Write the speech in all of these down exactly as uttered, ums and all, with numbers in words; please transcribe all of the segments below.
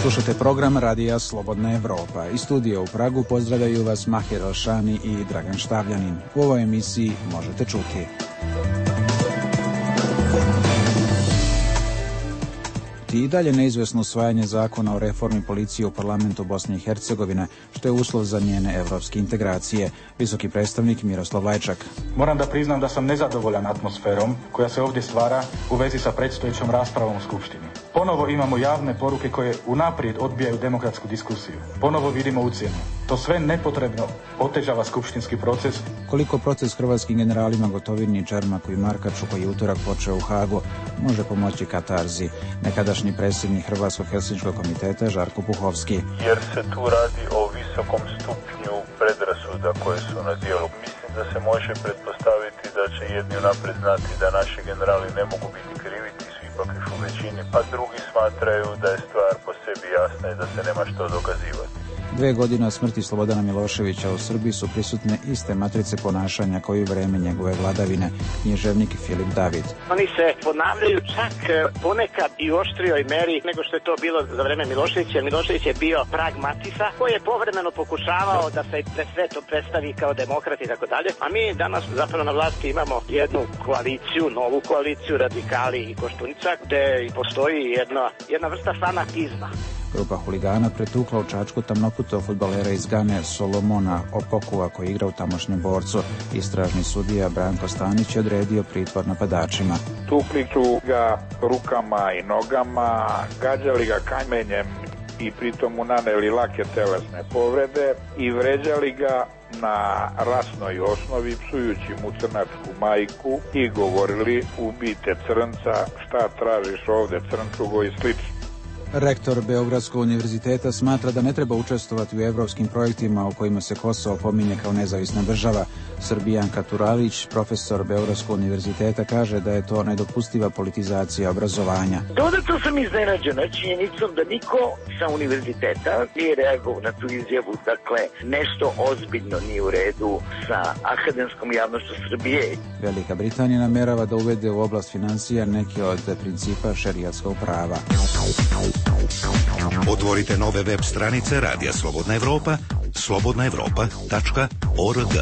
Slušate program Radija Slobodna Evropa. Iz studija u Pragu pozdravljaju vas Mahir Alšani i Dragan Štavljanin. U ovoj emisiji možete čuti: i dalje neizvesno usvajanje zakona o reformi policije u parlamentu Bosne i Hercegovine, što je uslov za njene evropske integracije. Visoki predstavnik Miroslav Lajčak. Moram da priznam da sam nezadovoljan atmosferom koja se ovdje stvara u vezi sa predstojećom raspravom u Skupštini. Ponovo imamo javne poruke koje unaprijed odbijaju demokratsku diskusiju. Ponovo vidimo ucjenu. To sve nepotrebno otežava skupštinski proces. Koliko proces hrvatskim generalima Gotovini, Čermaku i Markaču, koji je utorak počeo u Hagu, može pomoći katarzi? Nekadašnji predsjednik Hrvatskog helsinškog komiteta Žarko Puhovski. Jer se tu radi o visokom stupnju predrasuda koje su na dijelu. Mislim da se može pretpostaviti da će jedni unaprijed znati da naši generali ne mogu biti krivi, ti su ipak još u većini, pa drugi smatraju da je stvar po sebi jasna i da se nema što dokazivati. Dve godine od smrti Slobodana Miloševića u Srbiji su prisutne iste matrice ponašanja kao i u vreme njegove vladavine. Književnik Filip David. Oni se ponavljaju čak ponekad i u oštrijoj meri nego što je to bilo za vreme Miloševića. Milošević je bio pragmatista koji je povremeno pokušavao da se sve to predstavi kao demokrat i tako dalje. A mi danas zapravo na vlasti imamo jednu koaliciju, novu koaliciju, radikali i Koštunica, gde postoji jedna, jedna vrsta fanatizma. Grupa huligana pretukla u Čačku tamnoputog fudbalera iz Gane Solomona Opokua koji igra u tamošnjem Borcu. Istražni sudija Branko Stanić je odredio pritvor napadačima. Tukli su ga rukama i nogama, gađali ga kamenjem i pritom mu naneli lake telesne povrede i vređali ga na rasnoj osnovi, psujući mu crnačku majku i govorili: ubijte crnca, šta tražiš ovde crnčugo i slično. Rektor Beogradskog univerziteta smatra da ne treba učestvovati u evropskim projektima u kojima se Kosovo pominje kao nezavisna država. Srbijanka Turalić, profesor Beogradskog univerziteta, kaže da je to nedopustiva politizacija obrazovanja. Dodatno sam iznenađena činjenicom da niko sa univerziteta nije reagovao na tu izjavu. Dakle, nešto ozbiljno nije u redu sa akademskom javnošću Srbije. Velika Britanija namerava da uvede u oblast financija neke od principa šerijatskog prava. Otvorite nove web stranice Radija Slobodna Evropa, slobodna evropa tačka org.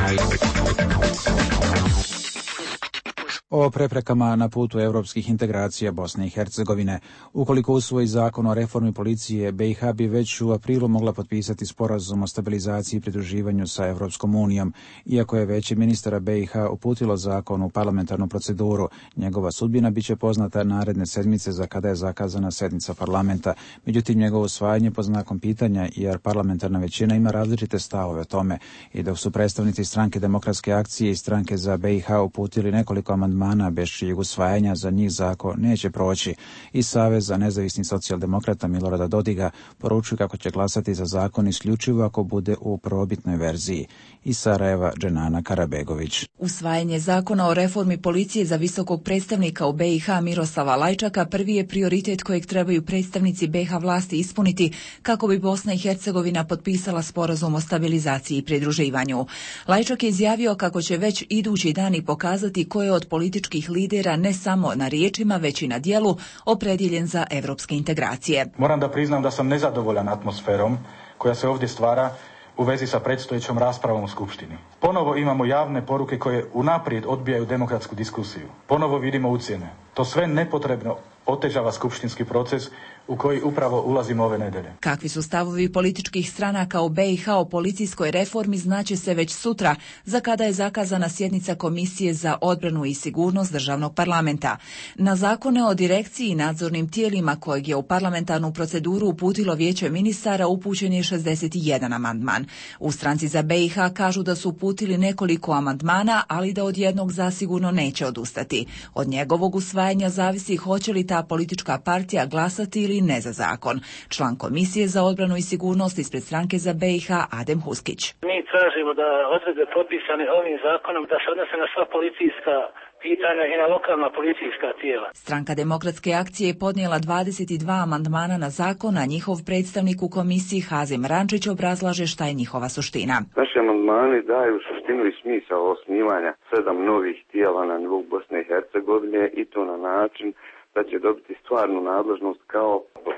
O preprekama na putu evropskih integracija Bosne i Hercegovine. Ukoliko usvoji zakon o reformi policije, B i H bi već u aprilu mogla potpisati sporazum o stabilizaciji i pridruživanju sa Evropskom unijom. Iako je Vijeće ministara B i H uputilo zakon u parlamentarnu proceduru, njegova sudbina biće poznata naredne sedmice za kada je zakazana sednica parlamenta. Međutim, njegovo usvajanje pod znakom pitanja, jer parlamentarna većina ima različite stavove o tome. I dok su predstavnici stranke Demokratske akcije i stranke za B i H uputili nekoliko amandmana bez čijeg usvajanja za njih zakon neće proći, i Savez za nezavisni socijaldemokrata Milorada Dodiga poručuje kako će glasati za zakon isključivo ako bude u prvobitnoj verziji. Iz Sarajeva, Dženana Karabegović. Usvajanje zakona o reformi policije za visokog predstavnika u B i H Miroslava Lajčaka prvi je prioritet kojeg trebaju predstavnici B i H vlasti ispuniti kako bi Bosna i Hercegovina potpisala sporazum o stabilizaciji i pridruživanju. Lajčak je izjavio kako će već idući dani pokazati ko je od političkih lidera ne samo na riječima, već i na djelu opredjeljen za evropske integracije. Moram da priznam da sam nezadovoljan atmosferom koja se ovdje stvara u vezi sa predstojećom raspravom u Skupštini. Ponovo imamo javne poruke koje unaprijed odbijaju demokratsku diskusiju. Ponovo vidimo ucjene. To sve nepotrebno otežava skupštinski proces u koji upravo ulazimo ove nedelje. Kakvi su stavovi političkih stranaka u B i H o policijskoj reformi znaće se već sutra, za kada je zakazana sjednica Komisije za odbranu i sigurnost državnog parlamenta. Na zakone o direkciji i nadzornim tijelima kojeg je u parlamentarnu proceduru uputilo Vijeće ministara upućen je šezdeset jedan amandman. U stranci za B i H kažu da su uputili nekoliko amandmana, ali da od jednog zasigurno neće odustati. Od njegovog usvajanja zavisi hoće li ta politička partija glasati ili ne za zakon. Član Komisije za odbranu i sigurnost ispred stranke za B i H Adem Huskić. Mi tražimo da odredbe propisane ovim zakonom da se odnose na sva policijska pitanja i na lokalna policijska tijela. Stranka Demokratske akcije je podnijela dvadeset dva amandmana na zakon, a njihov predstavnik u komisiji Hazim Rančić obrazlaže šta je njihova suština. Naši amandmani daju suštinu i smisao osnivanja sedam novih tijela na nivou Bosne i Hercegovine i to na način da će dobiti stvarnu nadležnost kao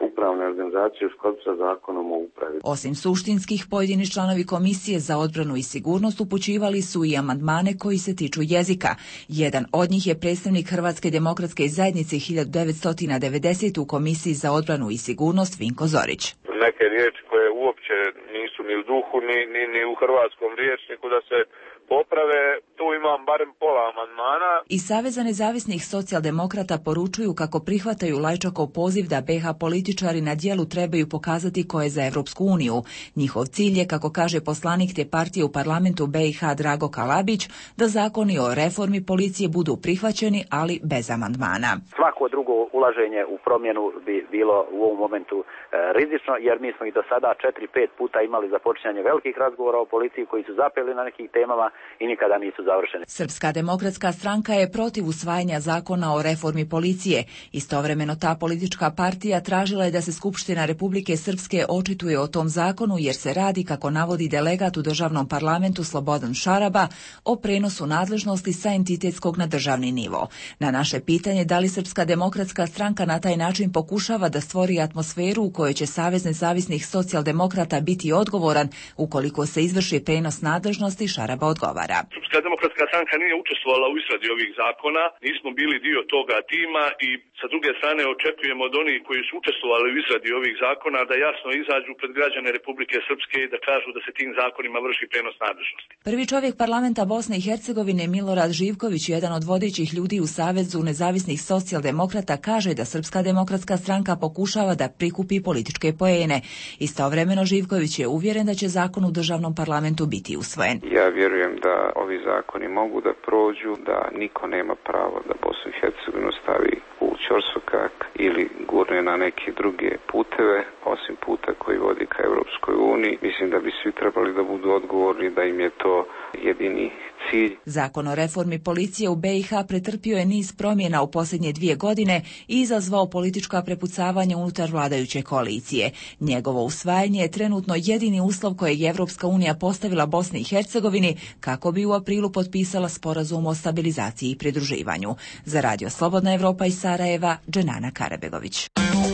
upravne organizacije u skladu sa zakonom o upravi. Osim suštinskih, pojedini članovi Komisije za odbranu i sigurnost upućivali su i amandmane koji se tiču jezika. Jedan od njih je predstavnik Hrvatske demokratske zajednice hiljadu devetsto devedesete u Komisiji za odbranu i sigurnost Vinko Zorić. Neke riječi koje uopće nisu ni u duhu, ni, ni, ni u hrvatskom rječniku da se poprave, tu imam barem pola amandmana. Iz Saveza nezavisnih socijaldemokrata poručuju kako prihvataju Lajčakov poziv da be ha političari na djelu trebaju pokazati ko je za Evropsku uniju. Njihov cilj je, kako kaže poslanik te partije u parlamentu be i ha Drago Kalabić, da zakoni o reformi policije budu prihvaćeni, ali bez amandmana. Svako drugo ulaženje u promjenu bi bilo u ovom momentu e, rizično, jer mi smo i do sada četiri pet puta imali započinjanje velikih razgovora o policiji koji su zapeli na nekih temama i nikada nisu završeni. Srpska demokratska stranka je protiv usvajanja zakona o reformi policije. Istovremeno ta politička partija tražila je da se Skupština Republike Srpske očituje o tom zakonu, jer se radi, kako navodi delegat u državnom parlamentu Slobodan Šaraba, o prenosu nadležnosti sa entitetskog na državni nivo. Na naše pitanje da li Srpska demokratska stranka na taj način pokušava da stvori atmosferu u kojoj će Savez nezavisnih socijaldemokrata biti odgovoran ukoliko se izvrši prenos nadležnosti, Šaraba odgovara. Srpska demokratska stranka nije učestvovala u izradi ovih zakona, nismo bili dio toga tima i sa druge strane očekujemo od onih koji su učestvovali u izradi ovih zakona da jasno izađu pred građane Republike Srpske i da kažu da se tim zakonima vrši prenos nadležnosti. Prvi čovjek parlamenta Bosne i Hercegovine Milorad Živković, jedan od vodećih ljudi u Savezu nezavisnih socijaldemokrata, kaže da Srpska demokratska stranka pokušava da prikupi političke poene. Istovremeno Živković je uvjeren da će zakon u državnom parlamentu biti usvojen. Ja vjerujem da ovi zakoni mogu da prođu, da niko nema pravo da Bosnu i Hercegovinu stavi u ćorsokak ili gurne na neke druge puteve, osim puta koji vodi ka Europskoj uniji. Mislim da bi svi trebali da budu odgovorni, da im je to jedini cilj. Zakon o reformi policije u be i ha pretrpio je niz promjena u posljednje dvije godine i izazvao politička prepucavanja unutar vladajuće koalicije. Njegovo usvajanje je trenutno jedini uslov kojeg je Evropska unija postavila Bosni i Hercegovini kako bi u aprilu potpisala sporazum o stabilizaciji i pridruživanju. Za Radio Slobodna Evropa iz Sarajeva, Dženana Karabegović.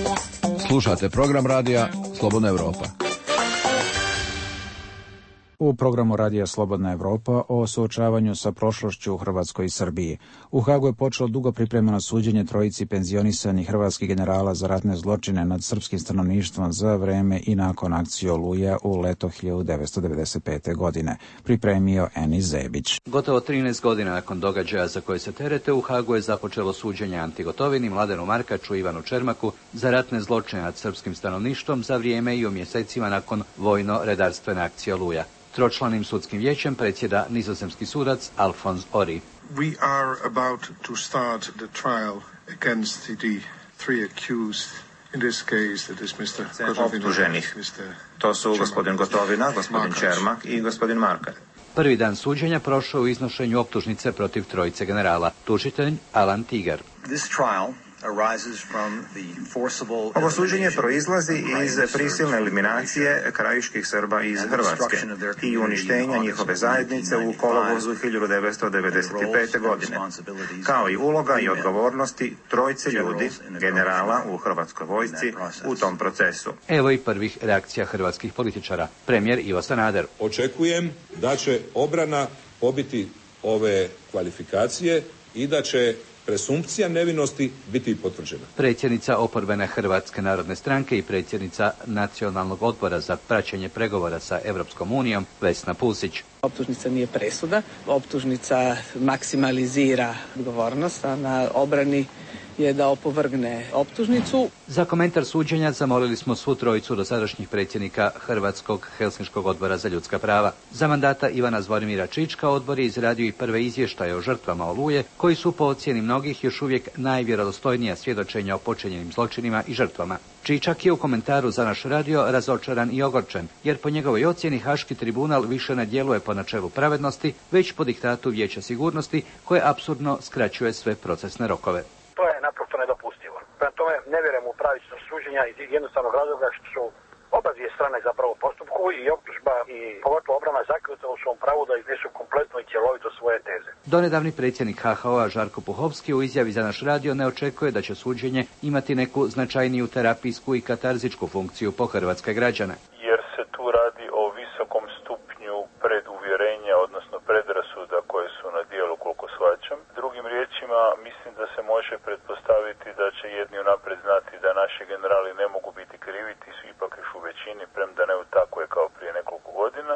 Slušate program radija Slobodna Evropa. U programu Radija Slobodna Evropa o suočavanju sa prošlošću u Hrvatskoj i Srbiji. U Hagu je počelo dugo pripremljeno suđenje trojici penzionisanih hrvatskih generala za ratne zločine nad srpskim stanovništvom za vreme i nakon akcije Oluja u leto hiljadu devetsto devedeset pete. godine. Pripremio Enis Zebić. Gotovo trinaest godina nakon događaja za koje se terete, u Hagu je započelo suđenje Anti Gotovini, Mladenu Markaču i Ivanu Čermaku za ratne zločine nad srpskim stanovništvom za vrijeme i u mjesecima nakon vojno-redarstvene akcije Oluja. Tročlanim sudskim vijećem predsjeda nizozemski sudac Alfons Ori. We are about to start the trial against the three accused. In this case it is mister Optuženih. To su gospodin Gotovina, gospodin Čermak i gospodin Markač. Prvi dan suđenja prošao u iznošenju optužnice protiv trojice generala. Tužitelj Alan Tigar. This trial Ovo suđenje proizlazi iz prisilne eliminacije krajiških Srba iz Hrvatske i uništenja njihove zajednice u kolovozu hiljadu devetsto devedeset pete. godine, kao i uloga i odgovornosti trojice ljudi, generala u hrvatskoj vojsci u tom procesu. Evo i prvih reakcija hrvatskih političara. Premijer Ivo Sanader. Očekujem da će obrana pobiti ove kvalifikacije i da će presumpcija nevinosti biti potvrđena. Predsjednica oporbene Hrvatske narodne stranke i predsjednica Nacionalnog odbora za praćenje pregovora sa Europskom unijom Vesna Pusić. Optužnica nije presuda, optužnica maksimalizira odgovornost, a na obrani je da opovrgne optužnicu. Za komentar suđenja zamolili smo svu trojicu dosadašnjih predsjednika Hrvatskog Helsinškog odbora za ljudska prava. Za mandata Ivana Zvorimira Čička odbor je izradio i prve izvještaje o žrtvama Oluje, koji su po ocjeni mnogih još uvijek najvjerodostojnija svjedočenja o počinjenim zločinima i žrtvama. Čičak je u komentaru za naš radio razočaran i ogorčen, jer po njegovoj ocjeni Haški tribunal više ne djeluje po načelu pravednosti, već po diktatu Vijeća sigurnosti, koje apsurdno skraćuje sve procesne rokove. To je naprosto nedopustivo. Prema tome ne vjerujem u pravičnost suđenja iz jednostavnog razloga što su Oba dvije strane zapravo u postupku i optužba i pogotovo obrana zaključa u svom pravu da iznesu kompletno i cjelovito svoje teze. Donedavni predsjednik H H O-a Žarko Puhovski u izjavi za naš radio ne očekuje da će suđenje imati neku značajniju terapijsku i katarzičku funkciju po hrvatske građane. Jer se tu radi o visokom stupnju preduvjerenja, odnosno predrasuda koje su na dijelu, koliko shvaćam. Drugim riječima, mislim da se može pretpostaviti da će jedni unaprijed znati da naši generali ne mogu biti krivi, ti su ipak još u većini, premda ne u takvoj kao prije nekoliko godina,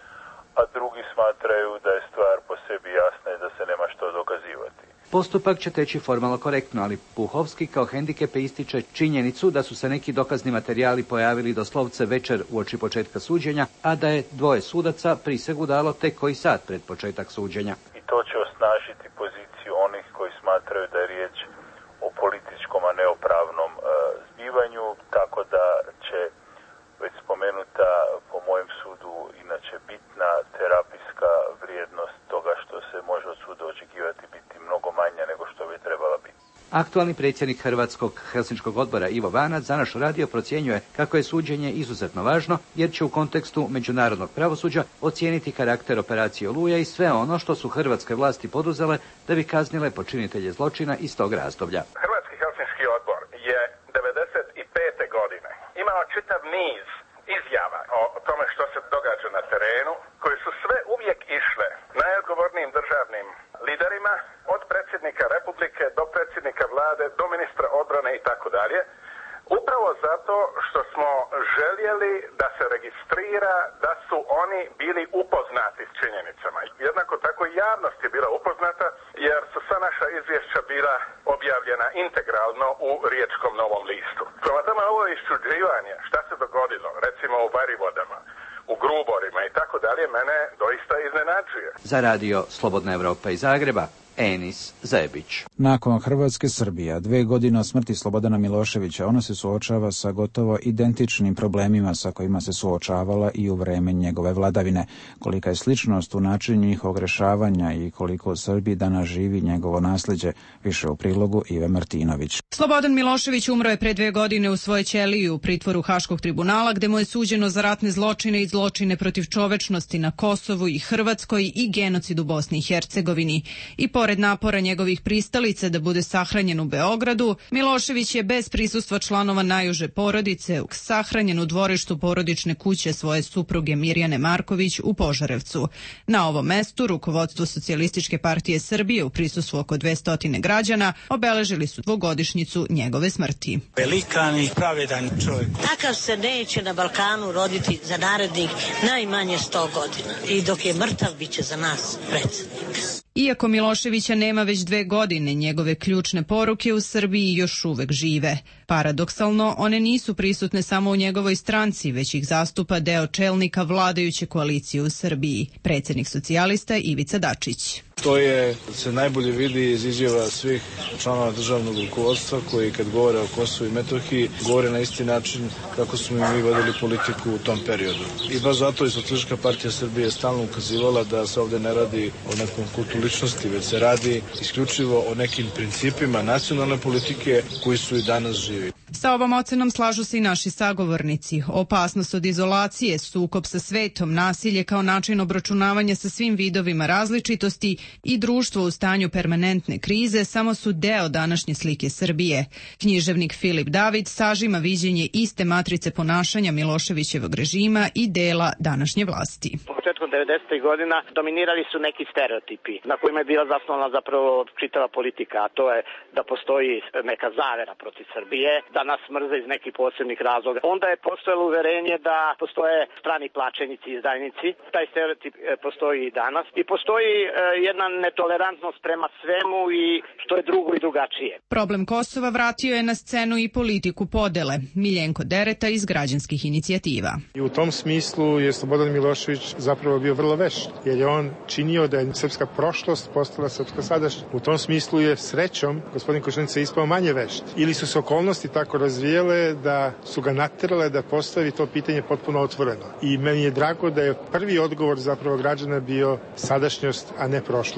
a drugi smatraju da je stvar po sebi jasna i da se nema što dokazivati. Postupak će teći formalno korektno, ali Puhovski kao hendikepe ističe činjenicu da su se neki dokazni materijali pojavili doslovce večer uoči početka suđenja, a da je dvoje sudaca prisegu dalo tek koji sat pred početak suđenja. I to će osnažiti poziciju onih koji smatraju da je riječ o političkom, a ne o pravnom e, zbivanju, tako da će već spomenuta, po mojem sudu, inače bitna terapijska vrijednost toga što se može od suda očekivati biti mnogo manja nego što bi trebala biti. Aktualni predsjednik Hrvatskog Helsinškog odbora Ivo Vanac za naš radio procjenjuje kako je suđenje izuzetno važno, jer će u kontekstu međunarodnog pravosuđa ocijeniti karakter operacije Oluja i sve ono što su hrvatske vlasti poduzele da bi kaznile počinitelje zločina iz tog razdoblja. Hrvatski Helsinški odbor je devedeset pete godine imao čitav niz izjava o tome što se događa na terenu, koje su sve uvijek išle najodgovornijim državnim liderima, od predsjednika Republike do predsjednika vlade, do ministra odbrane i tako dalje, upravo zato što smo željeli da se registrira da su oni bili upoznati s činjenicama. Jednako tako i javnost je bila upoznata, jer su sva naša izvješća bila objavljena integralno u Riječkom Novom listu. Prema tome, ovo iščuđivanje, šta se dogodilo, recimo u Varivodama, u Gruborima i tako dalje, mene doista iznenađuje. Za radio Slobodna Evropa iz Zagreba, Enis Zebić. Nakon Hrvatske, Srbija, dve godine od smrti Slobodana Miloševića, ona se suočava sa gotovo identičnim problemima sa kojima se suočavala i u vreme njegove vladavine. Kolika je sličnost u načinu njihovog rješavanja i koliko u Srbiji danas živi njegovo nasljeđe, više u prilogu Ive Martinović. Slobodan Milošević umro je pre dve godine u svojoj ćeliji u pritvoru Haškog tribunala, gde mu je suđeno za ratne zločine i zločine protiv čovečnosti na Kosovu i Hrvatskoj i genocid u Bosni i Hercegovini. I pored napora njegovih pristalica da bude sahranjen u Beogradu, Milošević je bez prisustva članova najuže porodice sahranjen u dvorištu porodične kuće svoje supruge Mirjane Marković u Požarevcu. Na ovom mestu rukovodstvo Socijalističke partije Srbije u prisustvu oko dvesta građana obeležili su dvogodišnjicu njegove smrti. Velikan i pravedan čovjek. Takav se neće na Balkanu roditi za narednih najmanje sto godina. I dok je mrtav, bit će za nas predsjednik. Iako Miloševića nema već dve godine, njegove ključne poruke u Srbiji još uvek žive. Paradoksalno, one nisu prisutne samo u njegovoj stranci, već ih zastupa deo čelnika vladajuće koalicije u Srbiji, predsjednik socijalista Ivica Dačić. To je, se najbolje vidi iz izjava svih članova državnog rukovodstva koji kad govore o Kosovu i Metohiji govore na isti način kako smo mi vodili politiku u tom periodu. I baš zato i Socijalistička partija Srbije stalno ukazivala da se ovdje ne radi o nekom kultu ličnosti, već se radi isključivo o nekim principima nacionalne politike koji su i danas živi. Sa ovom ocenom slažu se i naši sagovornici. Opasnost od izolacije, sukob sa svetom, nasilje kao način obračunavanja sa svim vidovima različitosti i društvo u stanju permanentne krize samo su deo današnje slike Srbije. Književnik Filip David sažima viđenje iste matrice ponašanja Miloševićevog režima i dela današnje vlasti. Početkom devedesetih godina dominirali su neki stereotipi na kojima je bila zasnovana zapravo čitava politika, a to je da postoji neka zavera protiv Srbije, da nas mrze iz nekih posebnih razloga. Onda je postojalo uverenje da postoje strani plaćenici i izdajnici. Taj stereotip postoji i danas i postoji jedna netolerantnost prema svemu i što je drugo i drugačije. Problem Kosova vratio je na scenu i politiku podele. Miljenko Dereta iz Građanskih inicijativa. I u tom smislu je Slobodan Milošević zapravo bio vrlo vešt, jer je on činio da je srpska prošlost postala srpska sadašnjost. U tom smislu je srećom gospodin Koštunica ispao manje vešt. Ili su se okolnosti tako razvijele da su ga naterale da postavi to pitanje potpuno otvoreno. I meni je drago da je prvi odgovor zapravo građana bio sadašnjost, a ne prošlost.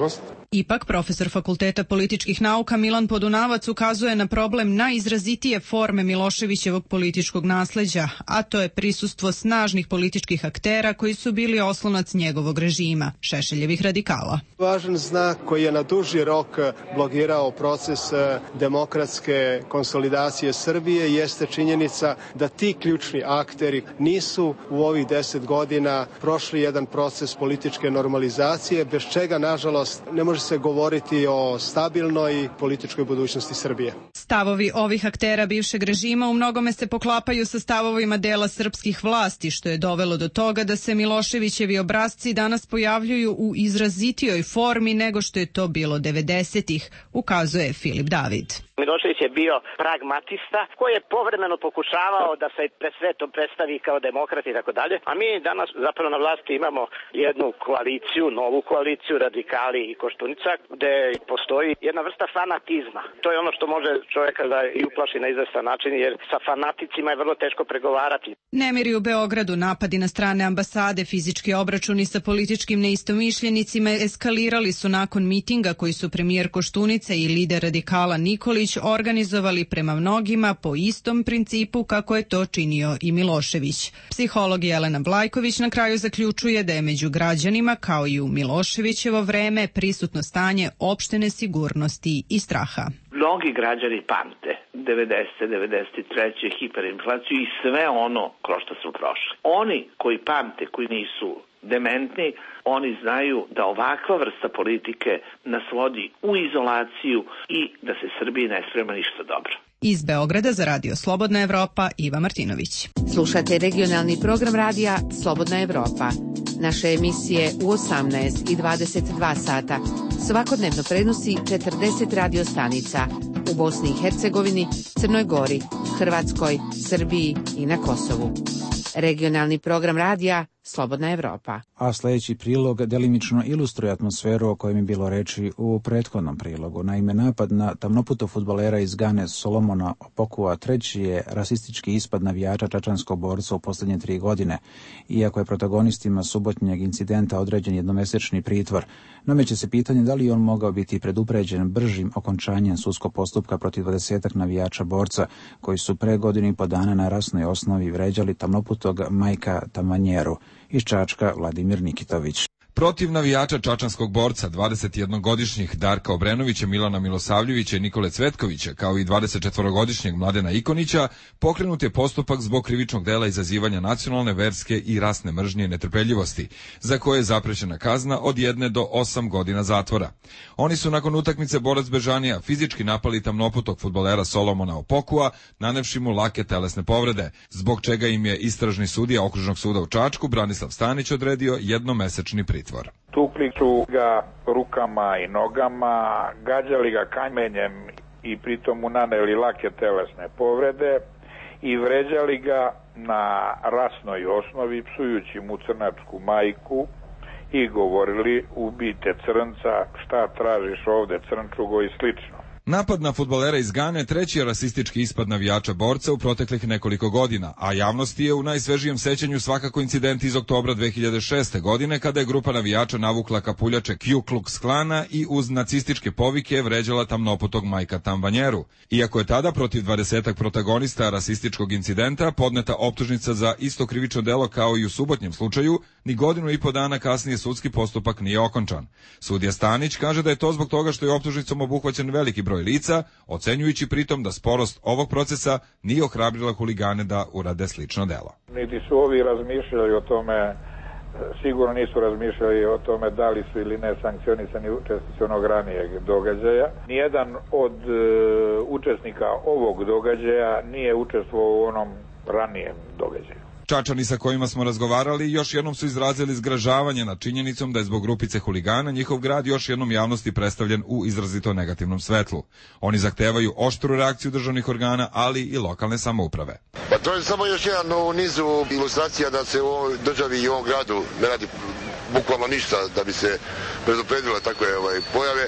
Ipak, profesor Fakulteta političkih nauka Milan Podunavac ukazuje na problem najizrazitije forme Miloševićevog političkog nasleđa, a to je prisustvo snažnih političkih aktera koji su bili oslonac njegovog režima, Šešeljevih radikala. Važan znak koji je na duži rok blokirao proces demokratske konsolidacije Srbije jeste činjenica da ti ključni akteri nisu u ovih deset godina prošli jedan proces političke normalizacije, bez čega, nažalost, ne može se govoriti o stabilnoj političkoj budućnosti Srbije. Stavovi ovih aktera bivšeg režima u mnogome se poklapaju sa stavovima dela srpskih vlasti, što je dovelo do toga da se Miloševićevi obrasci danas pojavljuju u izrazitijoj formi nego što je to bilo devedesetih, ukazuje Filip David. Milošević je bio pragmatista koji je povremeno pokušavao da se pre sve to predstavi kao demokrat i tako dalje, a mi danas zapravo na vlasti imamo jednu koaliciju, novu koaliciju, radikali i Koštunica, gde postoji jedna vrsta fanatizma. To je ono što može čovjeka da i uplaši na izvestan način, jer sa fanaticima je vrlo teško pregovarati. Nemiri u Beogradu, napadi na strane ambasade, fizički obračuni sa političkim neistomišljenicima eskalirali su nakon mitinga koji su premijer Koštunica i lider radikala Nikolić organizovali prema mnogima po istom principu kako je to činio i Milošević. Psiholog Jelena Blajković na kraju zaključuje da je među građanima, kao i u Miloševićevo vreme, prisutno stanje opšte nesigurnosti i straha. Mnogi građani pamte devedesete, devedeset treće hiperinflaciju i sve ono kroz što su prošli. Oni koji pamte, koji nisu dementni, oni znaju da ovakva vrsta politike nas vodi u izolaciju i da se Srbiji ne sprema ništa dobro. Iz Beograda za Radio Slobodna Evropa, Iva Martinović. Slušate regionalni program radija Slobodna Evropa. Naše emisije u osamnaest i dvadeset dva sata svakodnevno prenosi četrdeset radio stanica u Bosni i Hercegovini, Crnoj Gori, Hrvatskoj, Srbiji i na Kosovu. Regionalni program radija Slobodna Evropa. A sljedeći prilog delimično ilustruje atmosferu o kojem je bilo reči u prethodnom prilogu. Naime, napad na tamnoputog fudbalera iz Gane Solomona Opokua treći je rasistički ispad navijača čačanskog borca u posljednje tri godine. Iako je protagonistima subotnjeg incidenta određen jednomesečni pritvor, nameće se pitanje da li on mogao biti predupređen bržim okončanjem sudskog postupka protiv dvadesetak navijača borca koji su pre godinu i po dana na rasnoj osnovi vređali tamnoputog Majka Tamanjeru. Iz Čačka Vladimir Nikitović. Protiv navijača čačanskog borca dvadesetjednogodišnjih Darka Obrenovića, Milana Milosavljevića i Nikole Cvetkovića, kao i dvadesetčetvorogodišnjeg Mladena Ikonića, pokrenut je postupak zbog krivičnog dela izazivanja nacionalne, verske i rasne mržnje i netrpeljivosti, za koje je zaprećena kazna od jedne do osam godina zatvora. Oni su nakon utakmice Borac Bežanija fizički napali tamnoputog fudbalera Solomona Opokua, nanevši mu lake telesne povrede, zbog čega im je istražni sudija Okružnog suda u Čačku Branislav Stanić odredio jednomesečni pritvor. Tukli su ga rukama i nogama, gađali ga kamenjem i pritom mu naneli lake telesne povrede i vređali ga na rasnoj osnovi, psujući mu crnačku majku i govorili: ubijte crnca, šta tražiš ovde crnčugo i slično. Napad na fudbalera iz Gane treći je rasistički ispad navijača borca u proteklih nekoliko godina, a javnosti je u najsvežijem sećanju svakako incident iz oktobra dve hiljade šeste. godine kada je grupa navijača navukla kapuljače Ku Klux Klana i uz nacističke povike vređala tamnoputog Majka Tambanjeru. Iako je tada protiv dvadesetak protagonista rasističkog incidenta podneta optužnica za isto krivično delo kao i u subotnjem slučaju, ni godinu i po dana kasnije sudski postupak nije okončan. Sudija Stanić kaže da je to zbog toga što je optužnicom obuhvaćen veliki broj lica, ocenjujući pritom da sporost ovog procesa nije ohrabrila huligane da urade slično delo. Niti su ovi razmišljali o tome, sigurno nisu razmišljali o tome da li su ili ne sankcionisani učesnici onog ranijeg događaja. Nijedan od e, učesnika ovog događaja nije učestvovao u onom ranijem događaju. Čačani sa kojima smo razgovarali još jednom su izrazili zgražavanje nad činjenicom da je zbog grupice huligana njihov grad još jednom javnosti predstavljen u izrazito negativnom svetlu. Oni zahtevaju oštru reakciju državnih organa, ali i lokalne samouprave. Pa to je samo još jedan u nizu ilustracija da se u ovoj državi i u ovom gradu ne radi bukvalno ništa da bi se predupredile takve ovaj, pojave,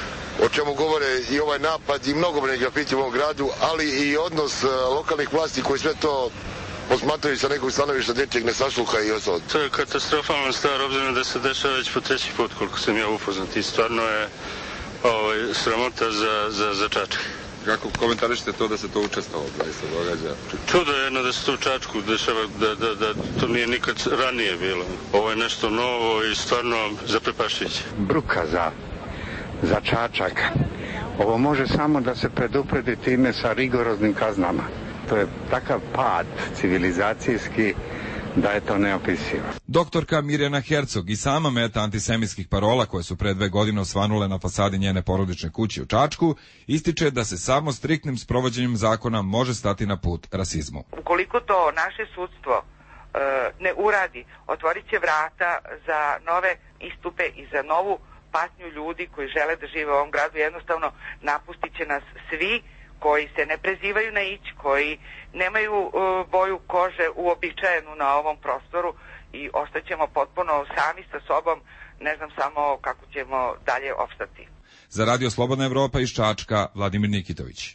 o čemu govore i ovaj napad i mnogobrojni grafiti u ovom gradu, ali i odnos lokalnih vlasti koji sve to posmatraju sa nekog stanovišta dječjeg nesasluha i ostalo. To je katastrofalna stvar, obzirom da se dešava već po treći put, koliko sam ja upoznat, i stvarno je ovaj, sramota za, za, za Čačak. Kako komentarišete to da se to učestvalo, da se događa? Čudo je jedno da se to u Čačku dešava, da, da, da to nije nikad ranije bilo. Ovo je nešto novo i stvarno zaprepašćujuće. Bruka za, za Čačak. Ovo može samo da se predupredi time sa rigoroznim kaznama. To je takav pad civilizacijski da je to neopisivo. Doktorka Mirjana Hercog i sama meta antisemitskih parola koje su pre dve godine osvanule na fasadi njene porodične kuće u Čačku, ističe da se samo striktnim sprovođenjem zakona može stati na put rasizmu. Ukoliko to naše sudstvo e, ne uradi, otvorit će vrata za nove istupe i za novu patnju ljudi koji žele da žive u ovom gradu. Jednostavno napustit će nas svi koji se ne prezivaju na ić, koji nemaju uh, boju kože uobičajenu na ovom prostoru i ostaćemo potpuno sami sa sobom, ne znam samo kako ćemo dalje opstati. Za Radio Slobodna Evropa iz Čačka, Vladimir Nikitović.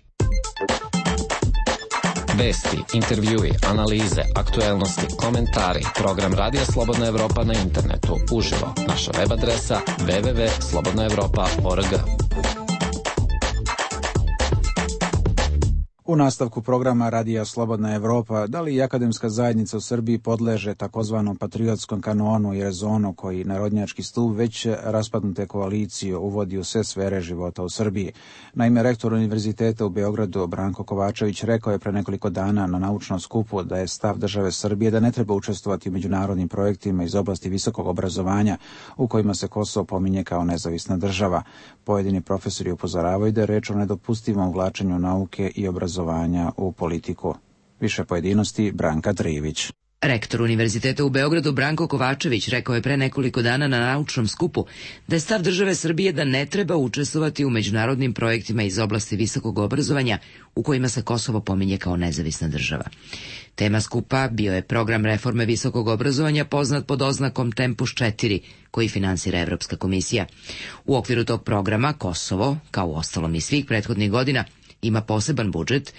Vesti, intervjui, analize, aktuelnosti, komentari, program Radija Slobodna Evropa na internetu, uživo, naša web adresa w w w tačka slobodna evropa tačka org. U nastavku programa Radija Slobodna Evropa, da li i akademska zajednica u Srbiji podleže takozvanom patriotskom kanonu i rezonu koji narodnjački stup već raspadnute koalicije uvodi u sve sfere života u Srbiji? Naime, rektor Univerziteta u Beogradu Branko Kovačević rekao je pre nekoliko dana na naučnom skupu da je stav države Srbije da ne treba učestvovati u međunarodnim projektima iz oblasti visokog obrazovanja u kojima se Kosovo pominje kao nezavisna država. Pojedini profesori upozoravaju da je reč o nedopustivom uvlačenju nauke i obrazovanja u politiku. Više pojedinosti Branka Trivić. Rektor Univerziteta u Beogradu Branko Kovačević rekao je pre nekoliko dana na naučnom skupu da je stav države Srbije da ne treba učestvovati u međunarodnim projektima iz oblasti visokog obrazovanja u kojima se Kosovo pominje kao nezavisna država. Tema skupa bio je program reforme visokog obrazovanja poznat pod oznakom Tempus četiri, koji finansira Evropska komisija. U okviru tog programa Kosovo, kao uostalom i svih prethodnih godina, ima poseban budžet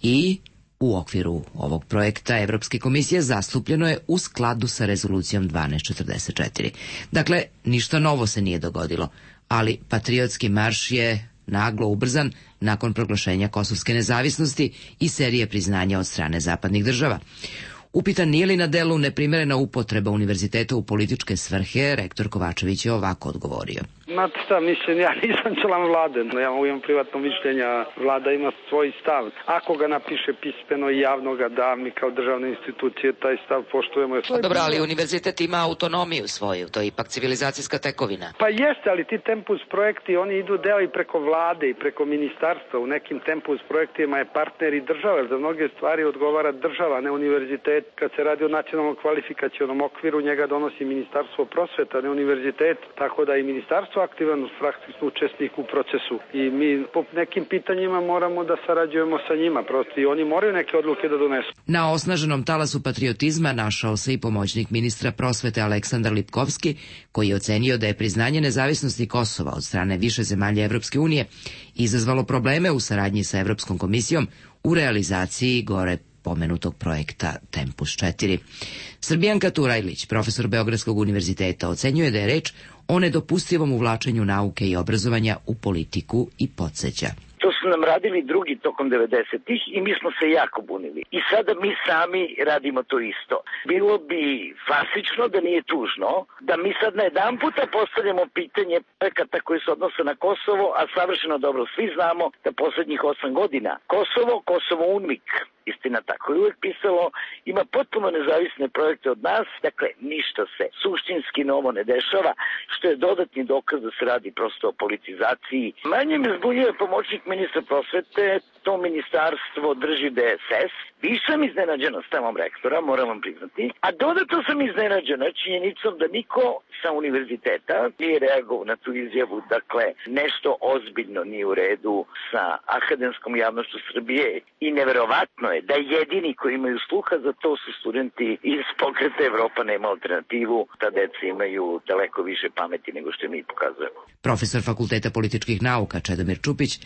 i u okviru ovog projekta Evropske komisije zastupljeno je u skladu sa rezolucijom dvanaest četrdeset četiri. Dakle, ništa novo se nije dogodilo, ali patriotski marš je naglo ubrzan nakon proglašenja kosovske nezavisnosti i serije priznanja od strane zapadnih država. Upitan nije li na delu neprimerena upotreba univerziteta u političke svrhe, rektor Kovačević je ovako odgovorio. Znate šta, mislim, ja nisam član vlade, no ja imam privatno mišljenje, vlada ima svoj stav. Ako ga napiše pismeno i javno ga da, mi kao državne institucije taj stav poštujemo. Dobro, ali univerzitet ima autonomiju svoju, to je ipak civilizacijska tekovina. Pa jeste, ali ti Tempus projekti, oni idu deo i preko vlade i preko ministarstva. U nekim Tempus projektima je partner i država, jer za mnoge stvari odgovara država, ne univerzitet. Kad se radi o nacionalnom kvalifikacionom okviru, njega donosi Ministarstvo prosveta, ne univerzitet, tako da i ministarstvo aktivan praktično učesnik u procesu i mi po nekim pitanjima moramo da sarađujemo sa njima, prosto i oni moraju neke odluke da donesu. Na osnaženom talasu patriotizma našao se i pomoćnik ministra prosvete Aleksandar Lipkovski, koji je ocenio da je priznanje nezavisnosti Kosova od strane više zemalja Evropske unije izazvalo probleme u saradnji sa Evropskom komisijom u realizaciji gore pomenutog projekta Tempus četiri. Srbijanka Turajlić, profesor Beogradskog univerziteta, ocenjuje da je reč o nedopustivom uvlačenju nauke i obrazovanja u politiku i podsjeća. To su nam radili drugi tokom devedesetih i mi smo se jako bunili. I sada mi sami radimo to isto. Bilo bi klasično, da nije tužno, da mi sad na jedan puta postavljamo pitanje projekata koji se odnose na Kosovo, a savršeno dobro svi znamo da poslednjih osam godina Kosovo, Kosovo UNMIK, istina tako je uvek pisalo, ima potpuno nezavisne projekte od nas, dakle ništa se suštinski novo ne dešava, što je dodatni dokaz da se radi prosto o politizaciji. Manje me zbunjuje pomoćnik ministra prosvete, to ministarstvo drži D S S. Nisam iznenađena stavom rektora, moram vam priznati, a dodatno sam iznenađena činjenicom da niko sa univerziteta nije reagovao na tu izjavu, dakle nešto ozbiljno nije u redu sa akademskom javnošću Srbije i neverovatno je da jedini koji imaju sluha za to su studenti iz pokreta Evropa nema alternativu, ta deca imaju daleko više pameti nego što mi pokazujemo. Profesor Fakulteta političkih nauka Čedomir Čupić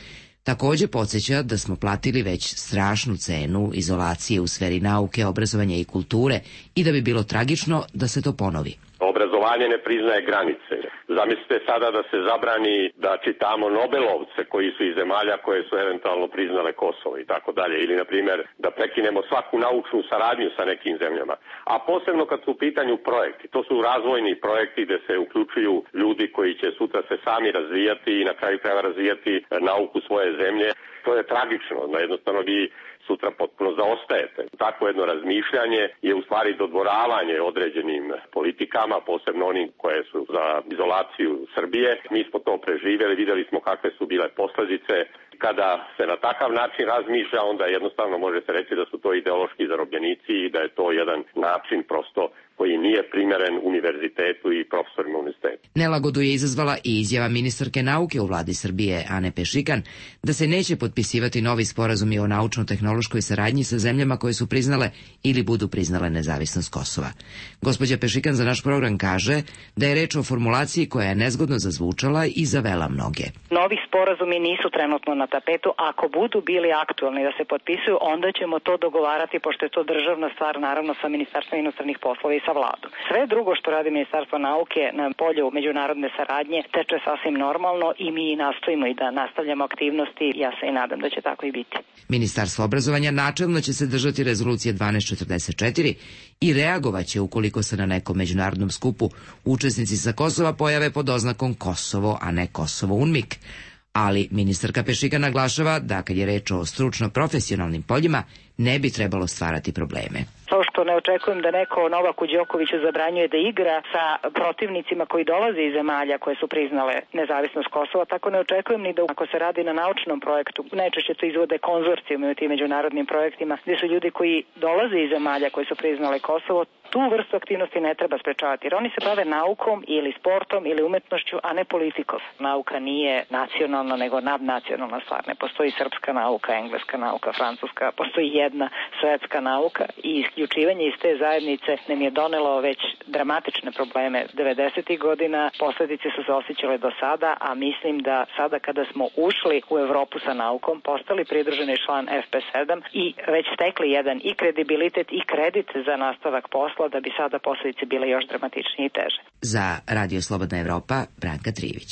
Takođe podsjeća da smo platili već strašnu cenu izolacije u sferi nauke, obrazovanja i kulture i da bi bilo tragično da se to ponovi. Obrazovanje ne priznaje granice. Zamislite sada da se zabrani da čitamo Nobelovce koji su iz zemalja koje su eventualno priznale Kosovo i tako dalje. Ili, na primjer, da prekinemo svaku naučnu saradnju sa nekim zemljama. A posebno kad su u pitanju projekti. To su razvojni projekti gde se uključuju ljudi koji će sutra se sami razvijati i na kraju krajeva razvijati nauku svoje zemlje. To je tragično. Jednostavno vi sutra potpuno zaostajete. Takvo jedno razmišljanje je u stvari dodvoravanje određenim politikama, posebno onim koje su za izolaciju Srbije. Mi smo to preživjeli, vidjeli smo kakve su bile posljedice. Kada se na takav način razmišlja, onda jednostavno može se reći da su to ideološki zarobljenici i da je to jedan način prosto koji nije primjeren univerzitetu i profesorima univerzitetu. Nelagodu je izazvala i izjava ministarke nauke u vladi Srbije, Ane Pešikan, da se neće potpisivati novi sporazumi o naučno-tehnološkoj saradnji sa zemljama koje su priznale ili budu priznale nezavisnost Kosova. Gospođa Pešikan za naš program kaže da je reč o formulaciji koja je nezgodno zazvučala i zavela mnoge. Novi sporazumi nisu trenutno na tapetu. Ako budu bili aktualni da se potpisuju, onda ćemo to dogovarati, pošto je to državna stvar, naravno, sa Ministarstvom inostranih poslova i sa vladom. Sve drugo što radi Ministarstvo nauke na polju međunarodne saradnje teče sasvim normalno i mi nastojimo i da nastavljamo aktivnosti. Ja se i nadam da će tako i biti. Ministarstvo obrazovanja načelno će se držati rezolucije dvanaest četrdeset četiri i reagovaće ukoliko se na nekom međunarodnom skupu učesnici sa Kosova pojave pod oznakom Kosovo, a ne Kosovo UNMIK. Ali ministarka Pešika naglašava da kad je reč o stručno-profesionalnim poljima ne bi trebalo stvarati probleme. To što ne očekujem da neko Novaku Đokoviću zabranjuje da igra sa protivnicima koji dolaze iz zemalja koje su priznale nezavisnost Kosova, tako ne očekujem ni da ako se radi na naučnom projektu, najčešće to izvode konzorcijumi u tim međunarodnim projektima, gdje su ljudi koji dolaze iz zemalja koje su priznale Kosovo, tu vrstu aktivnosti ne treba sprečavati, jer oni se bave naukom ili sportom ili umetnošću, a ne politikom. Nauka nije nacionalna, nego nadnacionalna stvar. Ne postoji srpska nauka, engleska nauka, francuska, postoji jedna svetska nauka i isključivanje iz te zajednice nam je donelo već dramatične probleme devedesetih godina, posljedice su se osjećale do sada, a mislim da sada kada smo ušli u Evropu sa naukom, postali pridruženi član F P sedam i već stekli jedan i kredibilitet i kredit za nastavak posla, da bi sada posljedice bile još dramatičnije i teže. Za Radio Slobodna Evropa, Branka Trivić.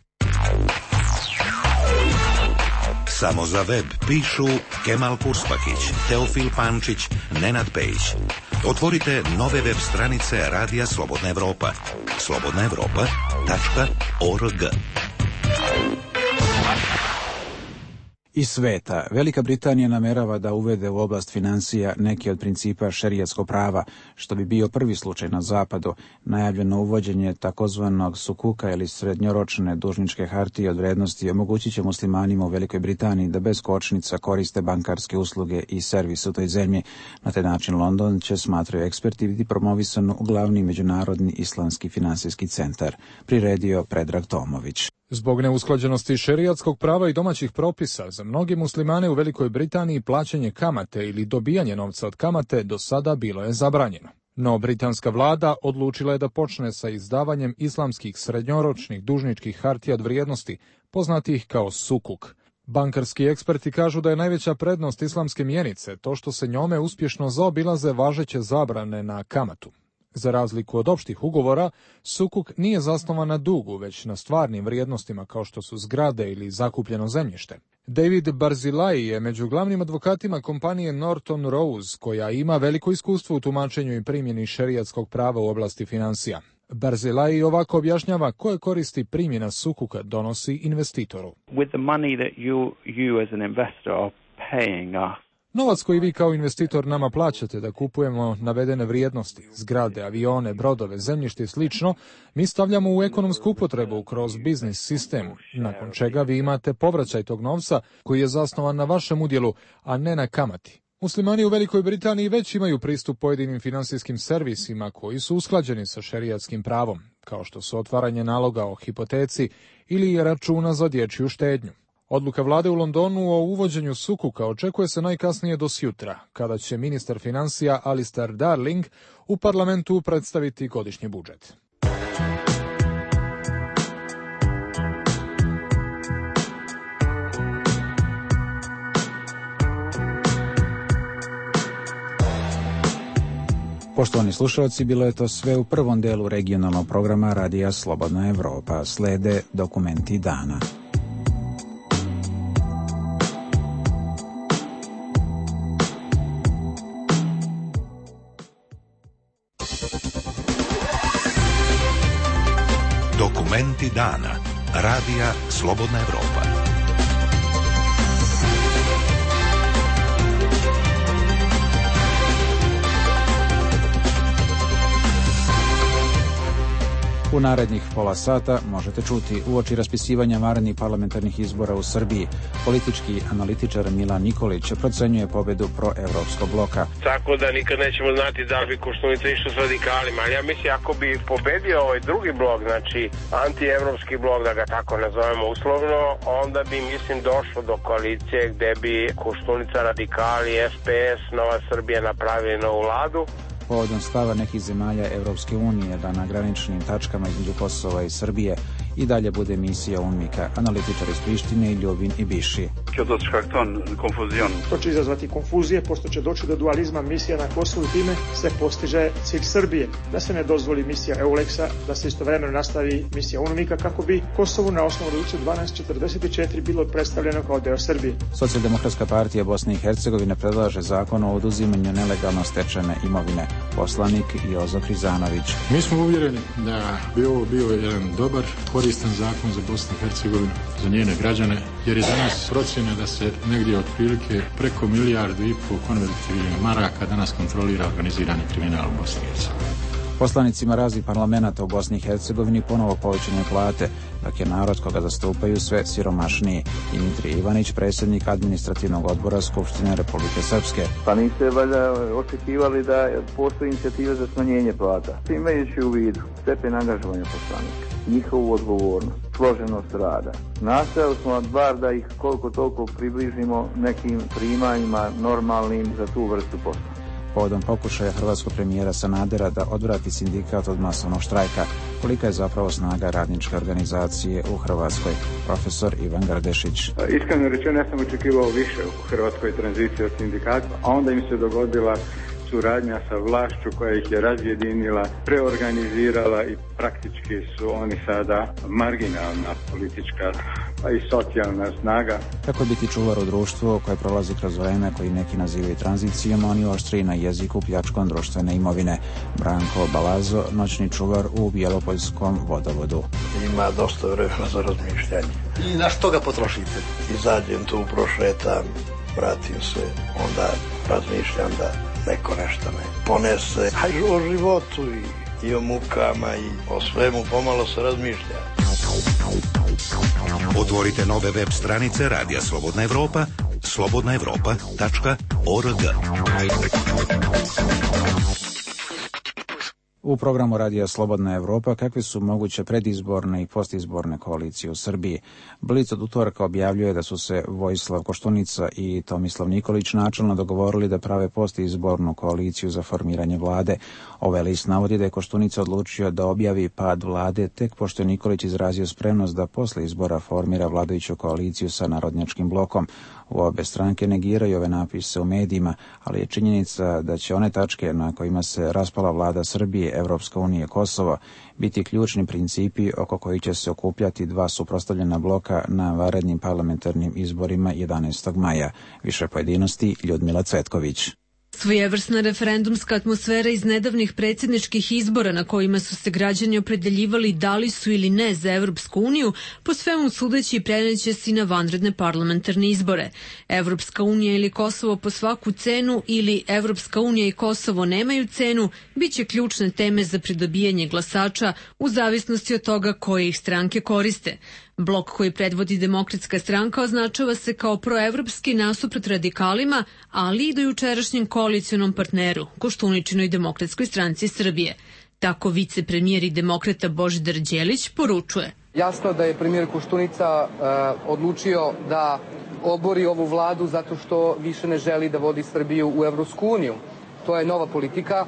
Samo za web pišu Kemal Kurspakić, Teofil Pančić, Nenad Pejić. Otvorite nove web stranice Radija Slobodna Evropa. slobodna evropa tačka org. Iz sveta, Velika Britanija namerava da uvede u oblast financija neki od principa šerijatskog prava, što bi bio prvi slučaj na zapadu. Najavljeno uvođenje takozvanog sukuka ili srednjoročne dužničke hartije od vrednosti omogućit će muslimanima u Velikoj Britaniji da bez kočnica koriste bankarske usluge i servis u toj zemlji. Na taj način London će, smatraju eksperti, biti promovisan u glavni međunarodni islamski finansijski centar. Priredio Predrag Tomović. Zbog neusklađenosti šerijatskog prava i domaćih propisa, za mnogi muslimane u Velikoj Britaniji plaćanje kamate ili dobijanje novca od kamate do sada bilo je zabranjeno. No, britanska vlada odlučila je da počne sa izdavanjem islamskih srednjoročnih dužničkih hartija od vrijednosti, poznatih kao sukuk. Bankarski eksperti kažu da je najveća prednost islamske mjenice to što se njome uspješno zaobilaze važeće zabrane na kamatu. Za razliku od opštih ugovora, sukuk nije zasnovan na dugu, već na stvarnim vrijednostima kao što su zgrade ili zakupljeno zemljište. David Barzilai je među glavnim advokatima kompanije Norton Rose, koja ima veliko iskustvo u tumačenju i primjeni šerijatskog prava u oblasti financija. Barzilai ovako objašnjava koje koristi primjena sukuka donosi investitoru. With the money that you, you as an investor are paying us, novac koji vi kao investitor nama plaćate da kupujemo navedene vrijednosti, zgrade, avione, brodove, zemljište i slično, mi stavljamo u ekonomsku upotrebu kroz biznis sistem, nakon čega vi imate povraćaj tog novca koji je zasnovan na vašem udjelu, a ne na kamati. Muslimani u Velikoj Britaniji već imaju pristup pojedinim finansijskim servisima koji su usklađeni sa šerijatskim pravom, kao što su otvaranje naloga o hipoteci ili računa za dječju štednju. Odluka vlade u Londonu o uvođenju sukuka očekuje se najkasnije do sjutra, kada će ministar financija Alistair Darling u parlamentu predstaviti godišnji budžet. Poštovani slušalci, bilo je to sve u prvom delu regionalnog programa Radija Slobodna Evropa. Slede dokumenti dana. Dokumenti dana. Radija Slobodna Evropa. U narednih pola sata možete čuti uoči raspisivanja vanrednih parlamentarnih izbora u Srbiji. Politički analitičar Milan Nikolić procenjuje pobedu proevropskog bloka. Tako da nikad nećemo znati da bi Koštunica išao s radikalima, ali ja mislim ako bi pobedio ovaj drugi blok, znači antievropski blok, da ga tako nazovemo uslovno, onda bi mislim došlo do koalicije gde bi Koštunica, radikali, S P S, Nova Srbija napravili novu vladu. Povodom stava nekih zemalja Evropske unije da na graničnim tačkama između Kosova i Srbije i dalje bude misija UNMIK-a, analitičar iz Prištine Ljubin Ibiši. To će izazvati konfuzije, pošto će doći do dualizma misija na Kosovu i time se postiže cilj Srbije. Da se ne dozvoli misija EULEX-a, da se istovremeno nastavi misija UNMIK-a kako bi Kosovu na osnovu rezolucije dvanaest četrdeset četiri bilo predstavljeno kao deo Srbije. Socijaldemokratska partija Bosne i Hercegovine predlaže zakon o oduzimanju nelegalno stečene imovine. Poslanik Jozo Krizanović. Mi smo uvjereni da bi ovo bio jedan dobar, koristan zakon za Bosnu i Hercegovinu, za njene građane, jer je danas procjena da se negdje otprilike preko milijardu i pol konvertibilnih maraka danas kontrolira organizirani kriminal u Bosni i Hercegovini. Poslanicima raznih parlamenta u Bosni i Hercegovini ponovo povećane plate, dok je narod koga zastupaju sve siromašniji. Dimitrij Ivanić, predsjednik administrativnog odbora Skupštine Republike Srpske. Pa niste valjda očekivali da postoji inicijativa za smanjenje plata. Imajući u vidu stepen angažovanja poslanika, njihovu odgovornost, složenost rada. Nastojali smo bar da ih koliko toliko približimo nekim primanjima normalnim za tu vrstu posla. Povodom pokušaja hrvatskog premijera Sanadera da odvrati sindikat od masovnog štrajka, kolika je zapravo snaga radničke organizacije u Hrvatskoj, profesor Ivan Gardešić. Iskreno rečeno, ja sam očekivao više u hrvatskoj tranziciji od sindikata, a onda im se dogodila suradnja sa vlašću koja ih je razjedinila, preorganizirala i praktički su oni sada marginalna politička pa i socijalna snaga. Kako biti čuvar u društvu koje prolazi kroz vreme koji neki nazivaju tranzicijom, oni oštriji na jeziku pljačkom društvene imovine. Branko Balazo, noćni čuvar u Bjelopoljskom vodovodu. Ima dosta vremena za razmišljanje. I na što ga potrošite? Izađem tu, prošetam, vratim se, onda razmišljam da neko nešto me ponese. Hajde o životu i, i o mukama i o svemu pomalo se razmišlja. Otvorite nove web stranice Radija Slobodna Evropa, slobodna evropa tačka org. U programu Radija Slobodna Evropa kakve su moguće predizborne i postizborne koalicije u Srbiji. Blic od utorka objavljuje da su se Vojislav Koštunica i Tomislav Nikolić načelno dogovorili da prave postizbornu koaliciju za formiranje vlade. Ovaj list navodi da je Koštunica odlučio da objavi pad vlade tek pošto je Nikolić izrazio spremnost da posle izbora formira vladajuću koaliciju sa narodnjačkim blokom. U obe stranke negiraju ove napise u medijima, ali je činjenica da će one tačke na kojima se raspala vlada Srbije, Evropska unija i Kosovo biti ključni principi oko kojih će se okupljati dva suprotstavljena bloka na vanrednim parlamentarnim izborima jedanaestog maja. Više pojedinosti Ljudmila Cvetković. Svojevrsna referendumska atmosfera iz nedavnih predsjedničkih izbora na kojima su se građani opredeljivali da li su ili ne za Evropsku uniju, po svemu sudeći preneće se na vanredne parlamentarne izbore. Evropska unija ili Kosovo po svaku cenu ili Evropska unija i Kosovo nemaju cenu, bit će ključne teme za pridobijanje glasača u zavisnosti od toga koje ih stranke koriste. Blok koji predvodi Demokratska stranka označava se kao proevropski nasuprot radikalima, ali i do jučerašnjem koalicionom partneru, Koštuničinoj Demokratskoj stranci Srbije. Tako vicepremijer i demokrata Božidar Đelić poručuje. Jasno da je premijer Koštunica uh, odlučio da obori ovu vladu zato što više ne želi da vodi Srbiju u Evropsku uniju. To je nova politika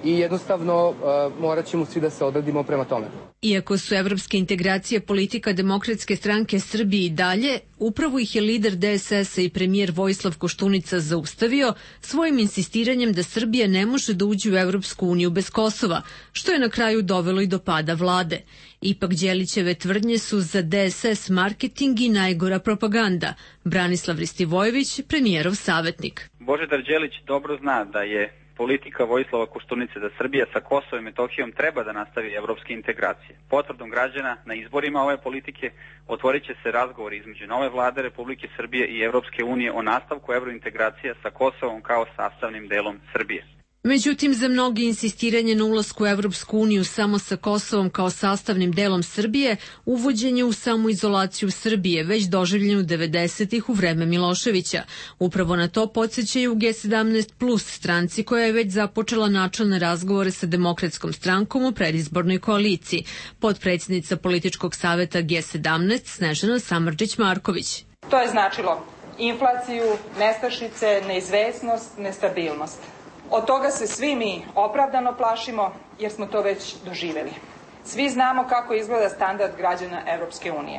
i jednostavno morat ćemo svi da se odredimo prema tome. Iako su evropske integracije politika Demokratske stranke Srbije i dalje, upravo ih je lider D S S-a i premijer Vojislav Koštunica zaustavio svojim insistiranjem da Srbija ne može da uđe u Evropsku uniju bez Kosova, što je na kraju dovelo i do pada vlade. Ipak Đelićeve tvrdnje su za D S S marketing i najgora propaganda. Branislav Ristivojević, premijerov savjetnik. Božidar Đelić dobro zna da je politika Vojislava Koštunice da Srbija sa Kosovom i Metohijom treba da nastavi evropske integracije. Potvrdom građana na izborima ove politike otvorit će se razgovori između nove vlade Republike Srbije i Evropske unije o nastavku evrointegracija sa Kosovom kao sastavnim delom Srbije. Međutim, za mnogi insistiranje na ulasku u Evropsku uniju samo sa Kosovom kao sastavnim delom Srbije, uvođenje u samoizolaciju Srbije, već doživljeno devedesetih u vreme Miloševića. Upravo na to podsjećaju G sedamnaest plus stranci koja je već započela načelne razgovore sa Demokratskom strankom u predizbornoj koaliciji. Potpredsjednica političkog saveta G sedamnaest Snežana Samardžić-Marković. To je značilo inflaciju, nestašice, neizvesnost, nestabilnost. Od toga se svi mi opravdano plašimo jer smo to već doživjeli. Svi znamo kako izgleda standard građana Evropske unije.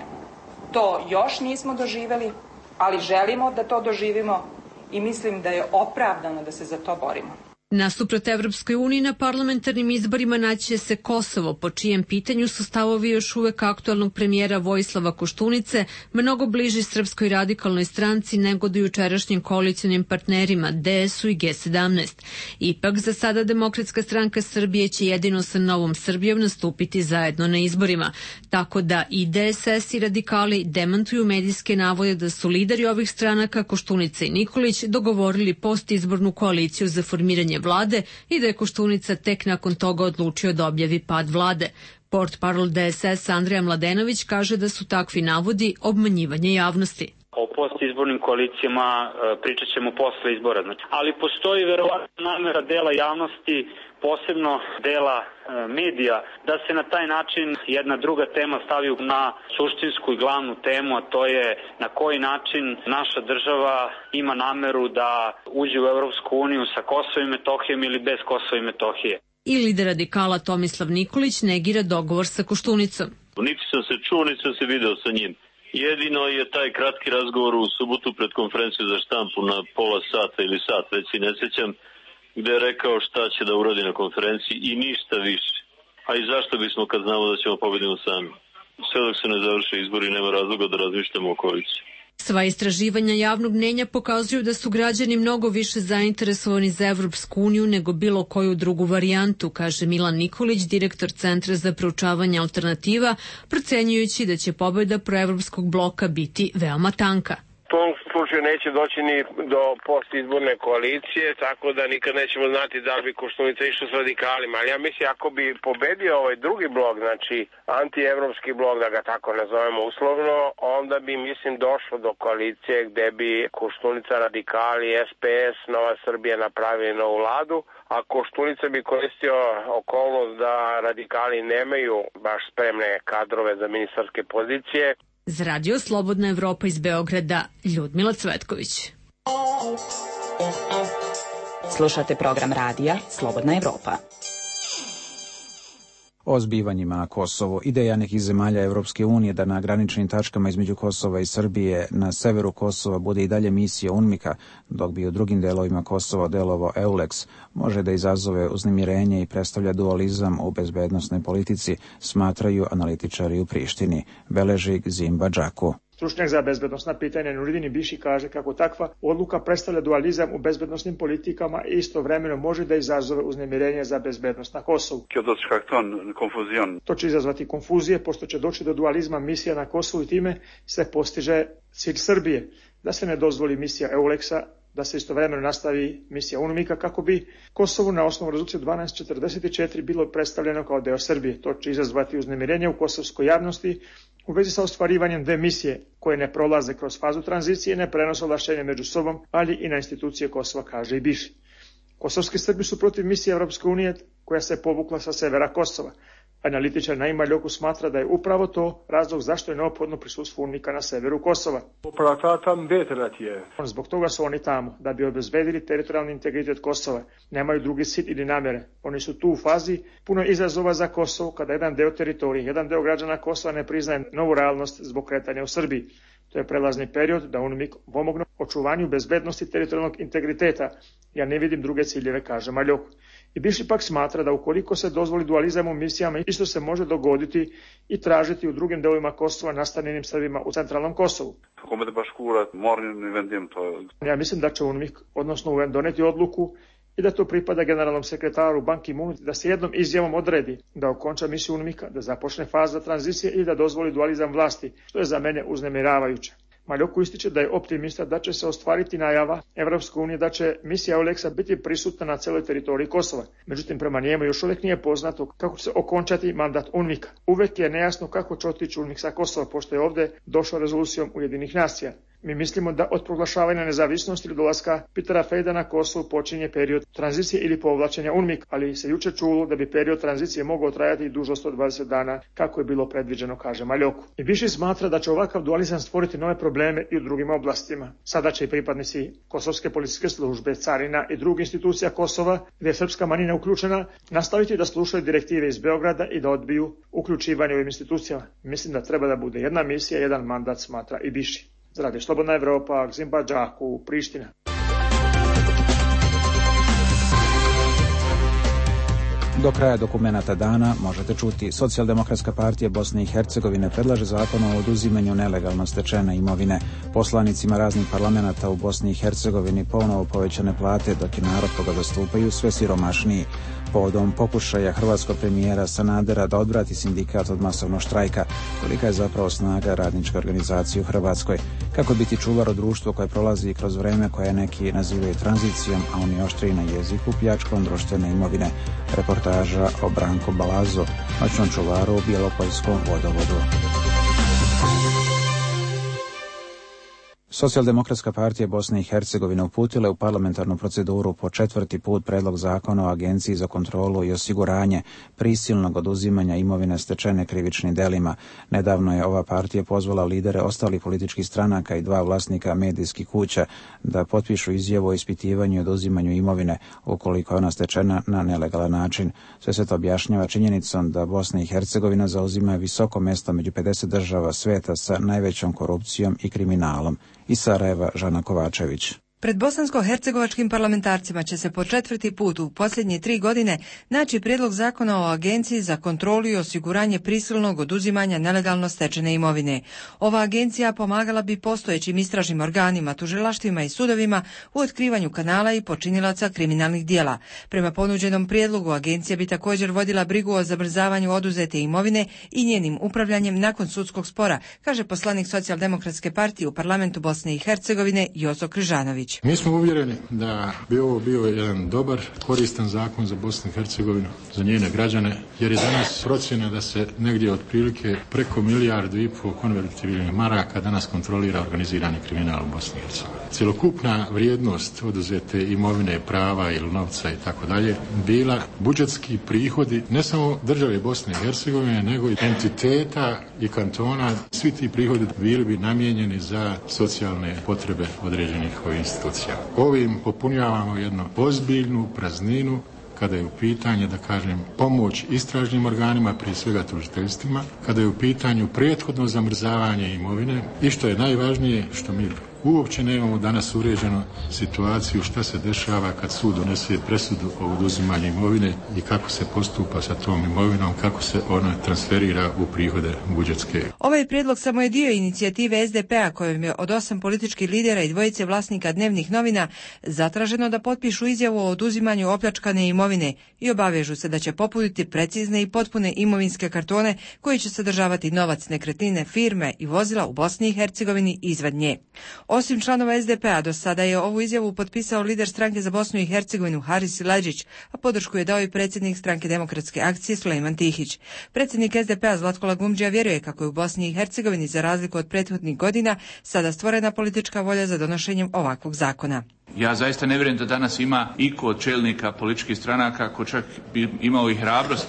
To još nismo doživjeli, ali želimo da to doživimo i mislim da je opravdano da se za to borimo. Nasuprot Evropskoj uniji na parlamentarnim izborima naći se Kosovo, po čijem pitanju su stavovi još uvek aktualnog premijera Vojislava Koštunice mnogo bliži Srpskoj radikalnoj stranci nego do jučerašnjim koalicionim partnerima D S-u i G sedamnaest. Ipak za sada Demokratska stranka Srbije će jedino sa Novom Srbijom nastupiti zajedno na izborima, tako da i D S S i radikali demantuju medijske navode da su lideri ovih stranaka Koštunica i Nikolić dogovorili postizbornu koaliciju za formiranje vlade i da je Koštunica tek nakon toga odlučio da objavi pad vlade. Portparol D S S Andreja Mladenović kaže da su takvi navodi obmanjivanje javnosti. O postizbornim koalicijama pričat ćemo posle izbora. Ali postoji verovatno namera dela javnosti, posebno dela medija, da se na taj način jedna druga tema stavi na suštinsku i glavnu temu, a to je na koji način naša država ima nameru da uđe u Evropsku uniju sa Kosovom i Metohijom ili bez Kosova i Metohije. I lider radikala Tomislav Nikolić negira dogovor sa Koštunicom. Niti sam se čuo, niti sam se video sa njim. Jedino je taj kratki razgovor u subotu pred konferenciju za štampu na pola sata ili sat, već si ne sjećam, gde je rekao šta će da uradi na konferenciji i ništa više. A i zašto bismo kad znamo da ćemo pobedimo sami? Sve dok se ne završe izbori nema razloga da razmišljamo o koaliciji. Sva istraživanja javnog mnjenja pokazuju da su građani mnogo više zainteresovani za Evropsku uniju nego bilo koju drugu varijantu, kaže Milan Nikolić, direktor Centra za proučavanje alternativa, procenjujući da će pobeda proevropskog bloka biti veoma tanka. U tom slučaju neće doći ni do postizborne koalicije, tako da nikad nećemo znati da bi Koštunica išao s radikalima. Ali ja mislim, ako bi pobedio ovaj drugi blok, znači antievropski blok, da ga tako nazovemo uslovno, onda bi, mislim, došlo do koalicije gde bi Koštunica, radikali, S P S, Nova Srbija napravili novu vladu, a Koštunica bi koristio okolnost da radikali nemaju baš spremne kadrove za ministarske pozicije. Za radio Slobodna Evropa iz Beograda, Ljudmila Cvetković. Slušate program radija Slobodna Evropa. O zbivanjima na Kosovo. Ideja nekih zemalja Evropske unije da na graničnim tačkama između Kosova i Srbije na severu Kosova bude i dalje misija UNMIK-a, dok bi u drugim delovima Kosova delovao EULEX, može da izazove uznemirenje i predstavlja dualizam u bezbednosnoj politici, smatraju analitičari u Prištini, beleži Zimba Džaku. Stručnjak za bezbednosna pitanja Nuridini Biši kaže kako takva odluka predstavlja dualizam u bezbednosnim politikama i istovremeno može da izazove uznemirenje za bezbednost na Kosovu. To će izazvati konfuzije, pošto će doći do dualizma misija na Kosovu i time se postiže cilj Srbije, da se ne dozvoli misija EULEX-a, da se istovremeno nastavi misija UNMIK-a kako bi Kosovo na osnovu rezolucije dvanaest četrdeset četiri bilo predstavljeno kao deo Srbije. To će izazvati uznemirenje u kosovskoj javnosti u vezi sa ostvarivanjem dve misije koje ne prolaze kroz fazu tranzicije i ne prenose ovlašćenja među sobom, ali i na institucije Kosova, kaže i Biši. Kosovski Srbi su protiv misije Evropske unije koja se povukla sa severa Kosova. Analitičar Naim Maljoku smatra da je upravo to razlog zašto je neophodno prisustvo UNMIK-a na severu Kosova. Zbog toga su oni tamo, da bi obezbedili teritorijalni integritet Kosova. Nemaju drugi cilj ili namere. Oni su tu u fazi puno izazova za Kosovo, kada jedan deo teritorije, jedan deo građana Kosova ne priznaje novu realnost zbog kretanja u Srbiji. To je prelazni period da UNMIK pomogne očuvanju bezbednosti teritorijalnog integriteta. Ja ne vidim druge ciljeve, kaže Maljok. I bivši pak smatra da ukoliko se dozvoli dualizam u misijama, isto se može dogoditi i tražiti u drugim delovima Kosova nastanjenim Srbima u centralnom Kosovu. Ja mislim da će UNMIK, odnosno U N, doneti odluku i da to pripada generalnom sekretaru Ban Ki-moonu, da se jednom izjavom odredi da okonča misiju UNMIK-a, da započne faza tranzicije i da dozvoli dualizam vlasti, što je za mene uznemiravajuće. Maljoku ističe da je optimista da će se ostvariti najava Evropske unije da će misija Euleksa biti prisutna na celoj teritoriji Kosova. Međutim, prema njemu još uvijek nije poznato kako će se okončati mandat UNMIK-a. Uvek je nejasno kako će otići UNMIK sa Kosova, pošto je ovdje došao rezolucijom Ujedinjenih nacija. Mi mislimo da od proglašavanja nezavisnosti ili dolaska Petera Fejda na Kosovu počinje period tranzicije ili povlačenja UNMIK, ali se juče čulo da bi period tranzicije mogao trajati duže od sto dvadeset dana, kako je bilo predviđeno, kaže Maljoku. I više smatra da će ovakav dualizam stvoriti nove probleme i u drugim oblastima. Sada će i pripadnici Kosovske policijske službe, carina i drugih institucija Kosova, gdje je srpska manjina uključena, nastaviti da slušaju direktive iz Beograda i da odbiju uključivanje u ovim institucijama. Mislim da treba da bude jedna misija, jedan mandat, smatra i Biši. Za Radio Slobodna Evropa, Gzimba Džaku, Priština. Do kraja dokumenata dana možete čuti: Socijaldemokratska partija Bosne i Hercegovine predlaže zakon o oduzimanju nelegalno stečene imovine. Poslanicima raznih parlamenata u Bosni i Hercegovini ponovo povećane plate, dok je narod koga zastupaju sve siromašniji. Povodom pokušaja hrvatskog premijera Sanadera da odvrati sindikat od masovnog štrajka, kolika je zapravo snaga radničke organizacije u Hrvatskoj? Kako biti čuvar od društva koje prolazi kroz vreme koje neki nazivaju tranzicijom, a oni oštriji na jeziku pljačkom društvene imovine? Reportaža o Branko Balazo, noćnom čuvaru u Bjelopoljskom vodovodu. Socijaldemokratska partija Bosne i Hercegovine uputila je u parlamentarnu proceduru po četvrti put predlog zakona o Agenciji za kontrolu i osiguranje prisilnog oduzimanja imovine stečene krivičnim delima. Nedavno je ova partija pozvala lidere ostalih političkih stranaka i dva vlasnika medijskih kuća da potpišu izjavu o ispitivanju i oduzimanju imovine ukoliko je ona stečena na nelegalan način. Sve se to objašnjava činjenicom da Bosna i Hercegovina zauzima visoko mesto među pedeset država sveta sa najvećom korupcijom i kriminalom. Iz Sarajeva, Žana Kovačević. Pred bosansko-hercegovačkim parlamentarcima će se po četvrti put u posljednje tri godine naći prijedlog zakona o Agenciji za kontrolu i osiguranje prisilnog oduzimanja nelegalno stečene imovine. Ova agencija pomagala bi postojećim istražnim organima, tužilaštvima i sudovima u otkrivanju kanala i počinilaca kriminalnih dijela. Prema ponuđenom prijedlogu, agencija bi također vodila brigu o zabrzavanju oduzete imovine i njenim upravljanjem nakon sudskog spora, kaže poslanik Socijaldemokratske partije u parlamentu Bosne i Hercegovine Jozo Križanović. Mi smo uvjereni da bi ovo bio jedan dobar, koristan zakon za Bosnu i Hercegovinu, za njene građane, jer je danas procjena da se negdje otprilike preko milijardu i pol konvertibilnih maraka danas kontrolira organizirani kriminal u Bosni i Hercegovini. Cjelokupna vrijednost oduzete imovine, prava ili novca i tako dalje bila budžetski prihodi ne samo države Bosne i Hercegovine, nego i entiteta i kantona. Svi ti prihodi bili bi namijenjeni za socijalne potrebe određenih ovih institucija. Ovim popunjavamo jednu ozbiljnu prazninu kada je u pitanju, da kažem, pomoć istražnim organima, prije svega tužiteljstvima, kada je u pitanju prethodno zamrzavanje imovine i što je najvažnije, što mi uopće nemamo danas uređenu situaciju šta se dešava kad sud donese presudu o oduzimanju imovine i kako se postupa sa tom imovinom, kako se ona transferira u prihode budžetske. Ovaj prijedlog samo je dio inicijative S D P-a kojom je od osam političkih lidera i dvojice vlasnika dnevnih novina zatraženo da potpišu izjavu o oduzimanju opljačkane imovine i obavežu se da će popuniti precizne i potpune imovinske kartone koji će sadržavati novac, nekretnine, firme i vozila u Bosni i Hercegovini i izvan nje. Osim članova S D P-a, do sada je ovu izjavu potpisao lider stranke za Bosnu i Hercegovinu Haris Silađić, a podršku je dao i predsjednik stranke Demokratske akcije Sulejman Tihić. Predsjednik S D P-a Zlatko Lagumdžija vjeruje kako je u Bosni i Hercegovini, za razliku od prethodnih godina, sada stvorena politička volja za donošenjem ovakvog zakona. Ja zaista ne vjerujem da danas ima iko od čelnika političkih stranaka ko čak bi imao i hrabrosti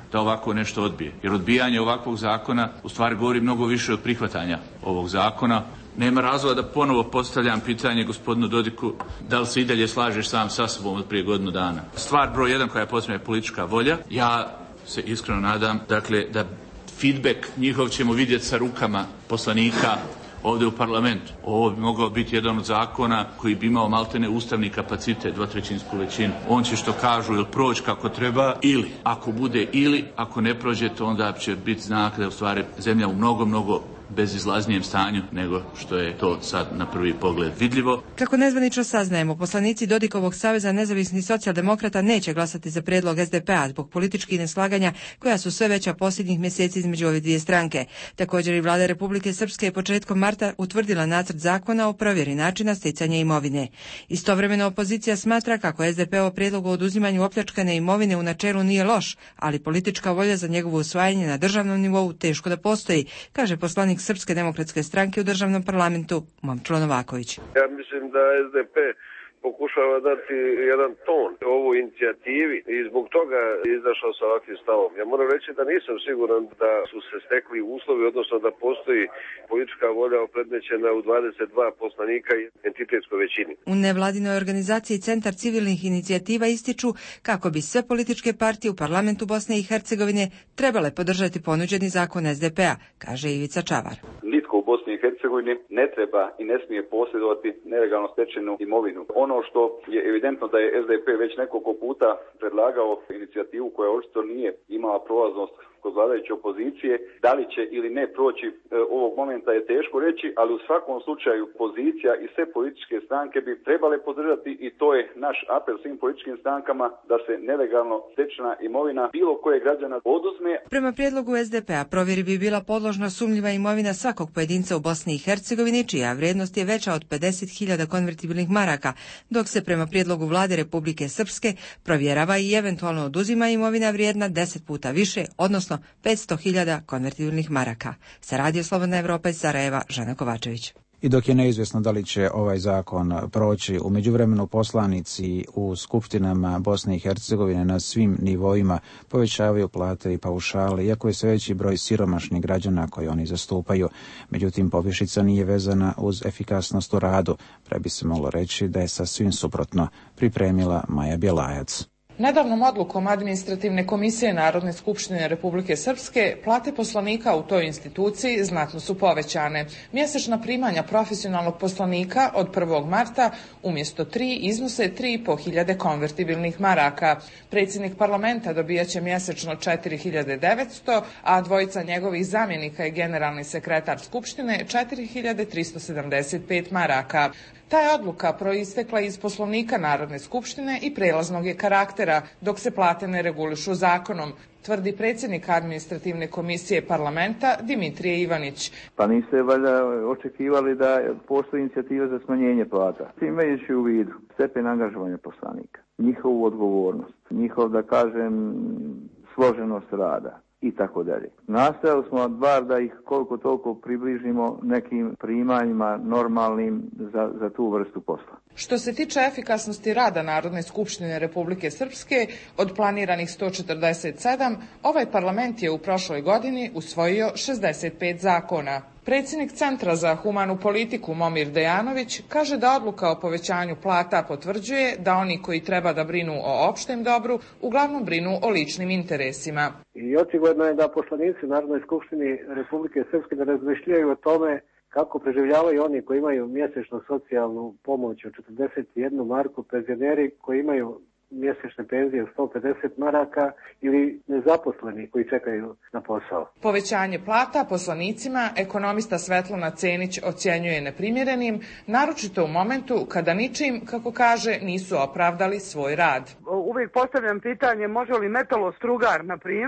da ovako nešto odbije. Jer odbijanje ovakvog zakona u stvari govori mnogo više od prihvatanja ovog zakona. Nema razloga da ponovo postavljam pitanje gospodinu Dodiku da li se i dalje slažeš sam sa sobom od prije godinu dana. Stvar broj jedan koja je potrebna je politička volja. Ja se iskreno nadam dakle, da feedback njihov ćemo vidjeti sa rukama poslanika ovdje u parlamentu. Ovo bi mogao biti jedan od zakona koji bi imao maltene ustavni kapacitet, dvotrećinsku većinu. On će što kažu ili proći kako treba ili ako bude ili ako ne prođe to onda će biti znak da je u stvari zemlja u mnogo, mnogo bezizlaznijem stanju nego što je to sad na prvi pogled vidljivo. Kako nezvanično saznajemo, poslanici Dodikovog saveza nezavisnih socijaldemokrata neće glasati za prijedlog es de pe a zbog političkih neslaganja koja su sve veća posljednjih mjeseci između ove dvije stranke. Također i vlada Republike Srpske je početkom marta utvrdila nacrt zakona o provjeri načina stjecanja imovine. Istovremeno opozicija smatra kako es de pe o prijedlogu o oduzimanju opljačkane imovine u načelu nije loš, ali politička volja za njegovo usvajanje na državnom nivou teško da postoji, kaže poslanik Srpske demokratske stranke u državnom parlamentu Momčilo Novaković. Ja mislim da es de pe pokušava dati jedan ton ovoj inicijativi i zbog toga je izašao sa ovakvim stavom. Ja moram reći da nisam siguran da su se stekli uslovi, odnosno da postoji politička volja opredmećena u dvadeset dva poslanika i entitetskoj većini. U nevladinoj organizaciji Centar civilnih inicijativa ističu kako bi sve političke partije u parlamentu Bosne i Hercegovine trebale podržati ponuđeni zakon es de pe a, kaže Ivica Čavar. Nitko u Bosni i Hercegovini ne treba i ne smije posjedovati nelegalno stečenu imovinu. Ono što je evidentno da je es de pe već nekoliko puta predlagao inicijativu koja očito nije imala prolaznost kod vladajuće opozicije, da li će ili ne proći e, ovog momenta je teško reći, ali u svakom slučaju pozicija i sve političke stranke bi trebale podržati i to je naš apel svim političkim strankama da se nelegalno stečena imovina bilo koje građana oduzme. Prema prijedlogu es de pe a provjeri bi bila podložna sumnjiva imovina svakog pojedinca u Bosni i Hercegovini čija vrijednost je veća od pedeset hiljada konvertibilnih maraka, dok se prema prijedlogu vlade Republike Srpske provjerava i eventualno oduzima imovina vrijedna deset puta više, odnosno petsto hiljada konvertibilnih maraka. Sa Radio Slobodna Evropa iz Sarajeva, Žana Kovačević. I dok je neizvjesno da li će ovaj zakon proći, u međuvremenu poslanici u skupštinama Bosne i Hercegovine na svim nivoima povećavaju plate i paušale, iako je sve veći broj siromašnih građana koji oni zastupaju. Međutim, povišica nije vezana uz efikasnost u radu, pre bi se moglo reći da je sasvim suprotno, pripremila Maja Bjelajac. Nedavnom odlukom Administrativne komisije Narodne skupštine Republike Srpske plate poslanika u toj instituciji znatno su povećane. Mjesečna primanja profesionalnog poslanika od prvog marta umjesto tri iznose tri i po hiljade konvertibilnih maraka. Predsjednik parlamenta dobijaće mjesečno četiri hiljade devetsto, a dvojica njegovih zamjenika i generalni sekretar skupštine četiri hiljade tristo sedamdeset pet maraka. Ta je odluka proistekla iz Poslovnika Narodne skupštine i prelaznog je karaktera, dok se plate ne regulišu zakonom, tvrdi predsjednik Administrativne komisije parlamenta Dimitrije Ivanić. Pa niste valjda očekivali da postoji inicijativa za smanjenje plata. Imajući u vidu stepen angažovanja poslanika, njihovu odgovornost, njihov, da kažem, složenost rada i tako dalje. Nastojali smo bar da ih koliko toliko približimo nekim primanjima normalnim za, za tu vrstu posla. Što se tiče efikasnosti rada Narodne skupštine Republike Srpske, od planiranih sto četrdeset sedam, ovaj parlament je u prošloj godini usvojio šezdeset pet zakona. Predsjednik Centra za humanu politiku Momir Dejanović kaže da odluka o povećanju plata potvrđuje da oni koji treba da brinu o opštem dobru uglavnom brinu o ličnim interesima. I očigledno je da poslanici Narodnoj skupštini Republike Srpske ne razmišljaju o tome kako preživljavaju oni koji imaju mjesečnu socijalnu pomoć od četrdeset jednu marku, penzioneri koji imaju mjesečne penzije od sto pedeset maraka ili nezaposleni koji čekaju na posao. Povećanje plata poslanicima ekonomista Svetlana Cenić ocjenjuje neprimjerenim, naročito u momentu kada ničim, kako kaže, nisu opravdali svoj rad. Uvijek postavljam pitanje može li metalostrugar, na primjer,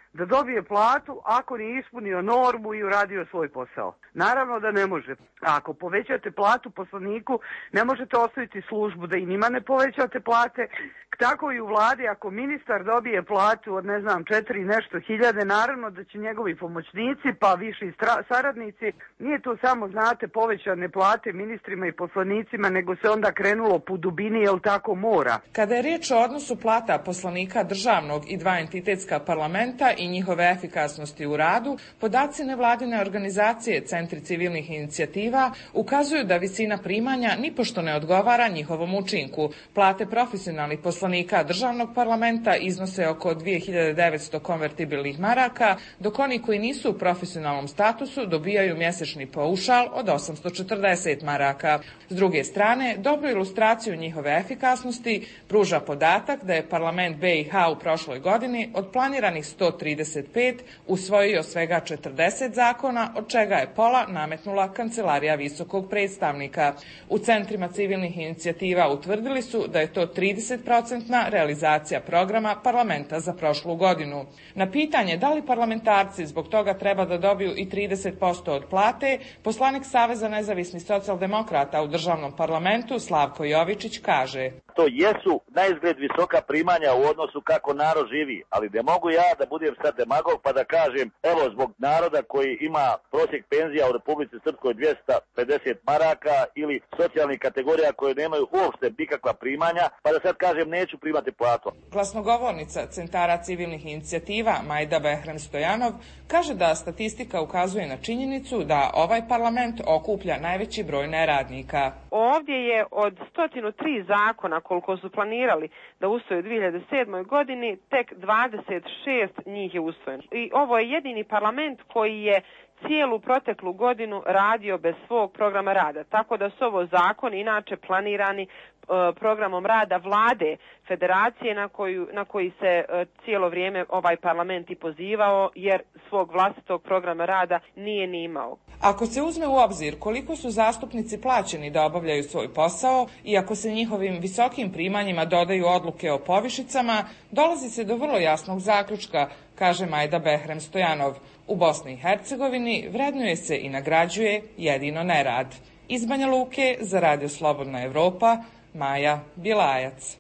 da dobije platu ako nije ispunio normu i uradio svoj posao? Naravno da ne može. Ako povećate platu poslaniku, ne možete ostaviti službu da i njima ne povećate plate. Tako i u vladi, ako ministar dobije platu od ne znam četiri nešto hiljade, naravno da će njegovi pomoćnici pa viši saradnici, nije to samo, znate, povećane plate ministrima i poslanicima, nego se onda krenulo po dubini, jel tako mora. Kada je riječ o odnosu plata poslanika državnog i dva entitetska parlamenta i njihove efikasnosti u radu, podaci nevladine organizacije Centri civilnih inicijativa ukazuju da visina primanja nipošto ne odgovara njihovom učinku. Plate profesionalnih poslanika državnog parlamenta iznose oko dvije hiljade devetsto konvertibilnih maraka, dok oni koji nisu u profesionalnom statusu dobijaju mjesečni paušal od osamsto četrdeset maraka. S druge strane, dobru ilustraciju njihove efikasnosti pruža podatak da je parlament B i H u prošloj godini od planiranih sto trideset pet usvojio svega četrdeset zakona, od čega je pola nametnula Kancelarija visokog predstavnika. U centrima civilnih inicijativa utvrdili su da je to trideset procentna realizacija programa parlamenta za prošlu godinu. Na pitanje da li parlamentarci zbog toga treba da dobiju i trideset posto od plate, poslanik Saveza nezavisnih socijaldemokrata u državnom parlamentu Slavko Jovičić kaže: To jesu na izgled visoka primanja u odnosu kako narod živi, ali ne mogu ja da budem sad demagog pa da kažem, evo, zbog naroda koji ima prosjek penzija u Republici Srpskoj dvjesto pedeset maraka ili socijalnih kategorija koje nemaju uopšte nikakva primanja, pa da sad kažem neću primati platu. Glasnogovornica Centara civilnih inicijativa Majda Behrem Stojanov kaže da statistika ukazuje na činjenicu da ovaj parlament okuplja najveći broj neradnika. Ovdje je od sto tri zakona koliko su planirali da usvoje u dvije hiljade sedmoj godini, tek dvadeset šest njih je usvojeno. I ovo je jedini parlament koji je cijelu proteklu godinu radio bez svog programa rada. Tako da su ovo zakoni inače planirani programom rada vlade federacije na, koju, na koji se cijelo vrijeme ovaj parlament i pozivao, jer svog vlastitog programa rada nije ni imao. Ako se uzme u obzir koliko su zastupnici plaćeni da obavljaju svoj posao i ako se njihovim visokim primanjima dodaju odluke o povišicama, dolazi se do vrlo jasnog zaključka, kaže Majda Behrem Stojanov. U Bosni i Hercegovini vrednuje se i nagrađuje jedino nerad. Iz Banja Luke za Radio Slobodna Evropa, Maja Bilajac.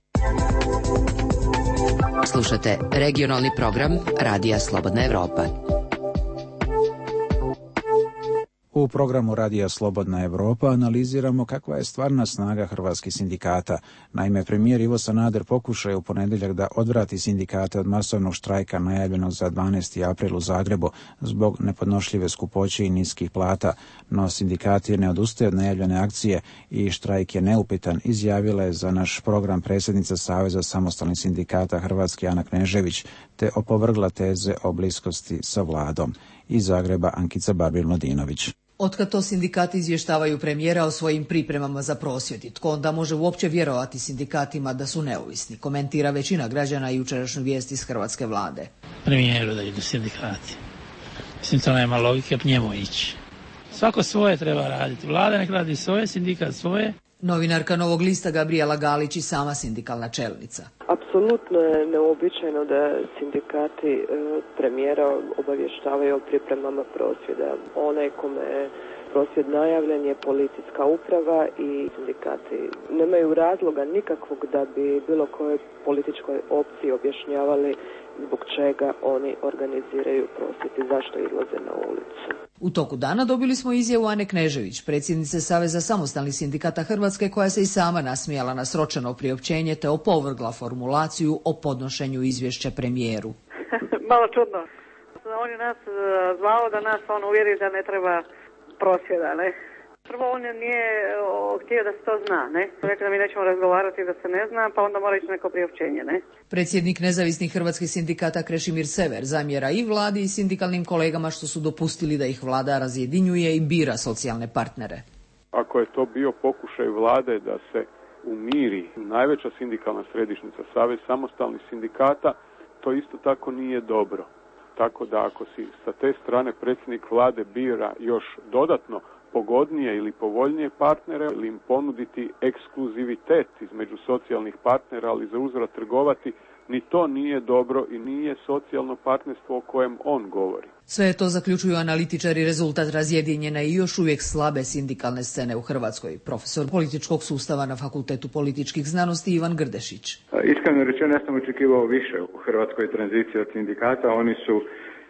Slušate regionalni program Radija Slobodna Evropa. U programu Radija Slobodna Evropa analiziramo kakva je stvarna snaga hrvatskih sindikata. Naime, premijer Ivo Sanader pokušao je u ponedjeljak da odvrati sindikate od masovnog štrajka najavljenog za dvanaesti april u Zagrebu zbog nepodnošljive skupoće i niskih plata, no sindikati ne odustaju od najavljene akcije i štrajk je neupitan, izjavila je za naš program predsjednica Saveza samostalnih sindikata Hrvatske Ana Knežević, te opovrgla teze o bliskosti sa vladom. Iz Zagreba Ankica Barbil-Mladinović. Otkad to sindikati izvještavaju premijera o svojim pripremama za prosvjed, tko onda može uopće vjerovati sindikatima da su neovisni, komentira većina građana i jučerašnju vijest iz hrvatske vlade. Premijeru da idu sindikati. Mislim, to nema logike njemu ići. Svako svoje treba raditi. Vlada nek radi svoje, sindikat svoje. Novinarka Novog lista Gabrijela Galić i sama sindikalna čelnica. Apsolutno je neobičajno da sindikati e, premijera obavještavaju o pripremama prosvjeda. Onaj kome je prosvjed najavljen je policijska uprava i sindikati nemaju razloga nikakvog da bi bilo kojoj političkoj opciji objašnjavali zbog čega oni organiziraju prosvjed i zašto izlaze na ulicu. U toku dana dobili smo izjavu Ane Knežević, predsjednice Saveza samostalnih sindikata Hrvatske, koja se i sama nasmijala na sročeno priopćenje te opovrgla formulaciju o podnošenju izvješća premijeru. Malo čudno. On je nas zvao da nas on uvjeri da ne treba prosvjeda, ne? Prvo on nije o, htio da se to zna, ne? Rekli da mi nećemo razgovarati da se ne zna, pa onda mora ići neko priopćenje, ne? Predsjednik nezavisnih hrvatskih sindikata Krešimir Sever zamjera i vladi i sindikalnim kolegama što su dopustili da ih vlada razjedinjuje i bira socijalne partnere. Ako je to bio pokušaj vlade da se umiri najveća sindikalna središnjica Savez samostalnih sindikata, to isto tako nije dobro. Tako da ako si sa te strane predsjednik vlade bira još dodatno pogodnije ili povoljnije partnere ili im ponuditi ekskluzivitet između socijalnih partnera, ali za uzvrat trgovati Ni to nije dobro i nije socijalno partnerstvo o kojem on govori. Sve to zaključuju analitičari rezultat razjedinjene i još uvijek slabe sindikalne scene u Hrvatskoj. Profesor političkog sustava na Fakultetu političkih znanosti Ivan Grdešić. Iskreno rečeno, ja sam očekivao više u Hrvatskoj tranziciji od sindikata. Oni su,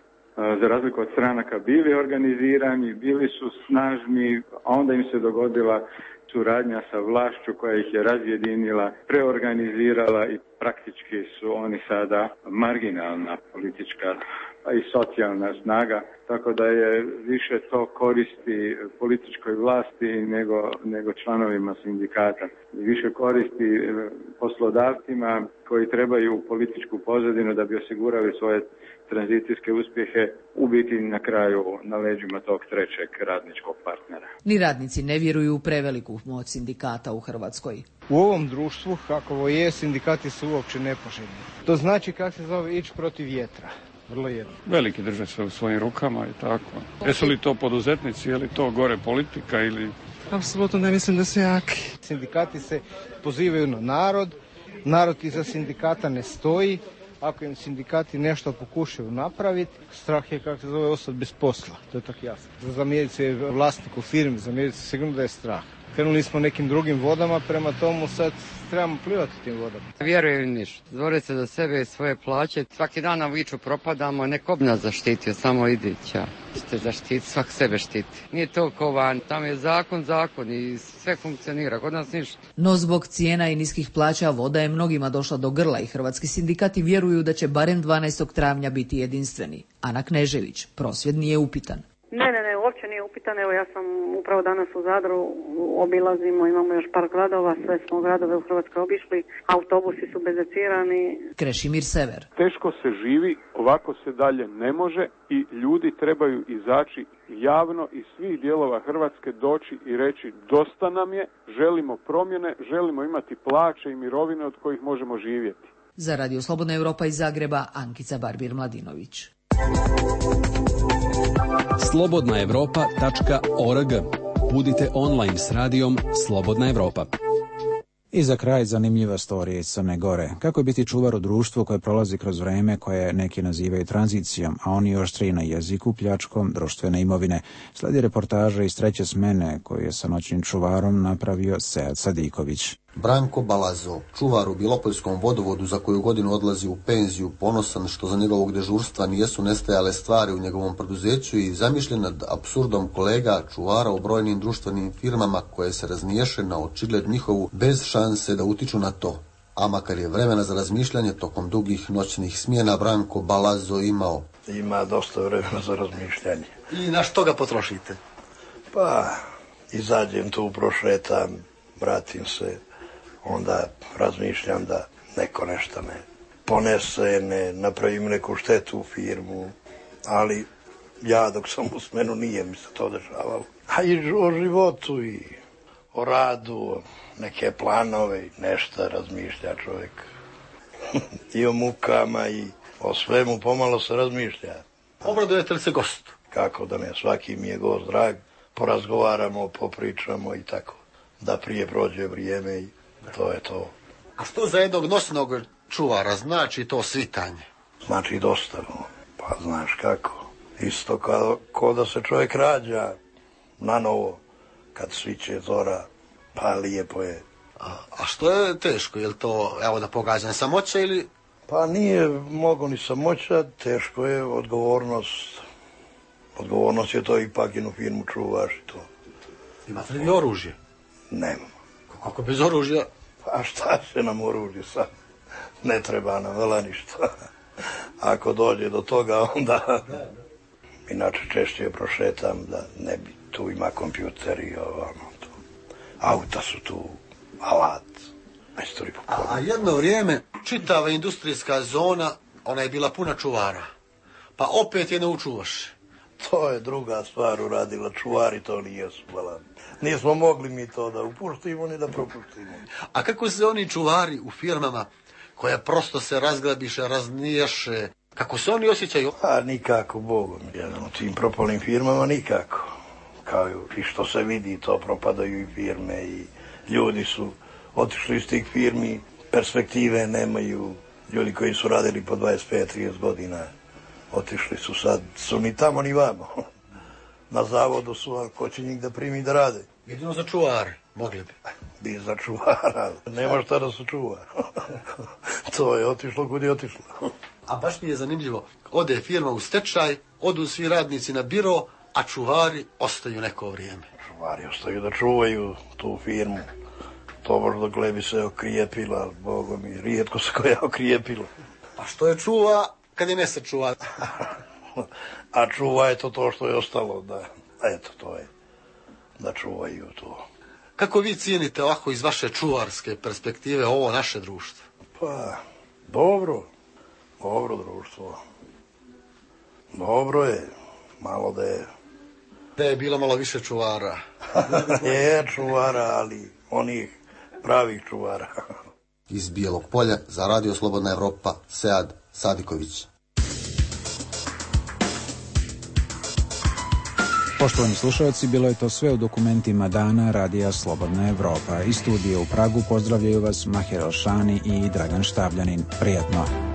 za razliku od stranaka, bili organizirani, bili su snažni, a onda im se dogodila suradnja sa vlašću koja ih je razjedinila, preorganizirala i praktički su oni sada marginalna politička i socijalna snaga, tako da je više to koristi političkoj vlasti nego, nego članovima sindikata. Više koristi poslodavcima koji trebaju političku pozadinu da bi osigurali svoje tranzicijske uspjehe, u biti na kraju na leđima tog trećeg radničkog partnera. Ni radnici ne vjeruju u preveliku moć sindikata u Hrvatskoj. U ovom društvu, kakovo je, sindikati su uopće nepoželjni. To znači, kako se zove, ići protiv vjetra. Vrlo jedno. Veliki drže se u svojim rukama i tako. Jesu li to poduzetnici, je li to gore politika ili... Apsolutno ne mislim da su jaki. Sindikati se pozivaju na narod, narod iza sindikata ne stoji. Ako im sindikati nešto pokušaju napraviti, strah je, kako se zove, ostati bez posla. To je tako jasno. Za zamjeriti se vlasniku firme, zamjeriti se sigurno da je strah. Krenuli smo nekim drugim vodama, prema tomu sad trebamo plivati tim vodama. Vjeruju ništa. Zvore se za sebe i svoje plaće. Svaki dan na viču propadamo, neko bi nas zaštitio, samo idića. Ćete zaštiti, svak sebe štiti. Nije to kovan, tamo je zakon, zakon i sve funkcionira, kod nas ništa. No zbog cijena i niskih plaća voda je mnogima došla do grla i hrvatski sindikati vjeruju da će barem dvanaestog travnja biti jedinstveni. Ana Knežević, prosvjed nije upitan. Ne, ne, ne, uopće nije upitan. Evo, ja sam upravo danas u Zadru, obilazimo, imamo još par gradova, sve smo gradove u Hrvatskoj obišli, autobusi su bezecirani. Krešimir Sever. Teško se živi, ovako se dalje ne može i ljudi trebaju izaći javno iz svih dijelova Hrvatske doći i reći dosta nam je, želimo promjene, želimo imati plaće i mirovine od kojih možemo živjeti. Za Radio Slobodna Europa iz Zagreba, Ankica Barbir-Mladinović. slobodna europa tačka org. Budite online s radijom Slobodna Europa. I za kraj zanimljiva storija iz Crne Gore. Kako je biti čuvar u društvu koje prolazi kroz vreme koje neki nazivaju tranzicijom, a oni oštriji na jeziku, pljačkom društvene imovine. Slijedi reportaža iz treće smene koju je sa noćnim čuvarom napravio Sead Sadiković. Branko Balazo, čuvar u Bilopoljskom vodovodu za koju godinu odlazi u penziju, ponosan što za njegovog dežurstva nijesu nestajale stvari u njegovom preduzeću i zamišljen nad apsurdom kolega čuvara u brojnim društvenim firmama koje se razniješe na očigled njihovu bez šanse da utiču na to. A makar je vremena za razmišljanje tokom dugih noćnih smjena Branko Balazo imao. Ima dosta vremena za razmišljanje. I na što ga potrošite? Pa, izađem tu, prošetam, vratim se. Onda razmišljam da neko nešto me ponese, ne napravim neku štetu u firmu, ali ja dok sam u smenu nije mi se to dešavalo. A i o životu i o radu, neke planove, nešto razmišlja čovjek. I o mukama i o svemu pomalo se razmišlja. Obradujete li se gostu? Kako da ne, svaki mi je gost drag, porazgovaramo, popričamo i tako. Da prije prođe vrijeme i to je to. A što za jednog nosnog čuvara znači to svitanje? Znači dosta, no. Pa znaš kako. Isto kao ko da se čovjek rađa na novo, kad sviće zora, pa lijepo je. A, a što je teško? Je li to, evo da pogađam, samoća ili... Pa nije mogo ni samoća, teško je odgovornost. Odgovornost je to, ipak jednu firmu čuvaš i to. Imate li oružje? Nemam. Kako bez oružja? Pa šta će nam oružje sad? Ne treba nam vela ništa. Ako dođe do toga, onda... Inače češće prošetam da ne bi, tu ima kompjuter i ovamo to. Auta su tu, alat. A, a jedno vrijeme čitava industrijska zona, ona je bila puna čuvara. Pa opet je ne učuvaš. To je druga stvar uradila, čuvari to nijesu. Nismo mogli mi to da upuštimo ni da propustimo. A kako se oni čuvari u firmama koje prosto se razgrabiše, razniješe, kako se oni osjećaju? A nikako, Bogom. U tim propalim firmama nikako. Kao i što se vidi, to propadaju i firme i ljudi su otišli iz tih firmi, perspektive nemaju, Ljudi koji su radili po dvadeset pet trideset godina, otišli su sad, su ni tamo ni vamo. Na zavodu su, ali ko će njih da primi da rade? Jedino za čuvare, mogli bi. Bi za čuvara, nema šta da se čuva. To je otišlo kud je otišlo. A baš mi je zanimljivo, ode firma u stečaj, odu svi radnici na biro, a čuvari ostaju neko vrijeme. Čuvari ostaju da čuvaju tu firmu. To možda dokle bi se okrijepila, Bogo mi, rijetko se koja okrijepila. Pa što je čuva kad je ne se čuva? A čuva je to to što je ostalo, da, eto to je, da čuvaju to. Kako vi cijenite ovako iz vaše čuvarske perspektive ovo naše društvo? Pa, dobro, dobro društvo. Dobro je, malo da je... Da je bilo malo više čuvara. Je čuvara, ali onih pravih čuvara. Iz Bijelog Polja za Radio Slobodna Evropa, Sead Sadiković. Poštovani slušalci, bilo je to sve u dokumentima dana Radija Slobodna Evropa. Iz studije u Pragu pozdravljaju vas Maher Elšani i Dragan Štavljanin. Prijatno.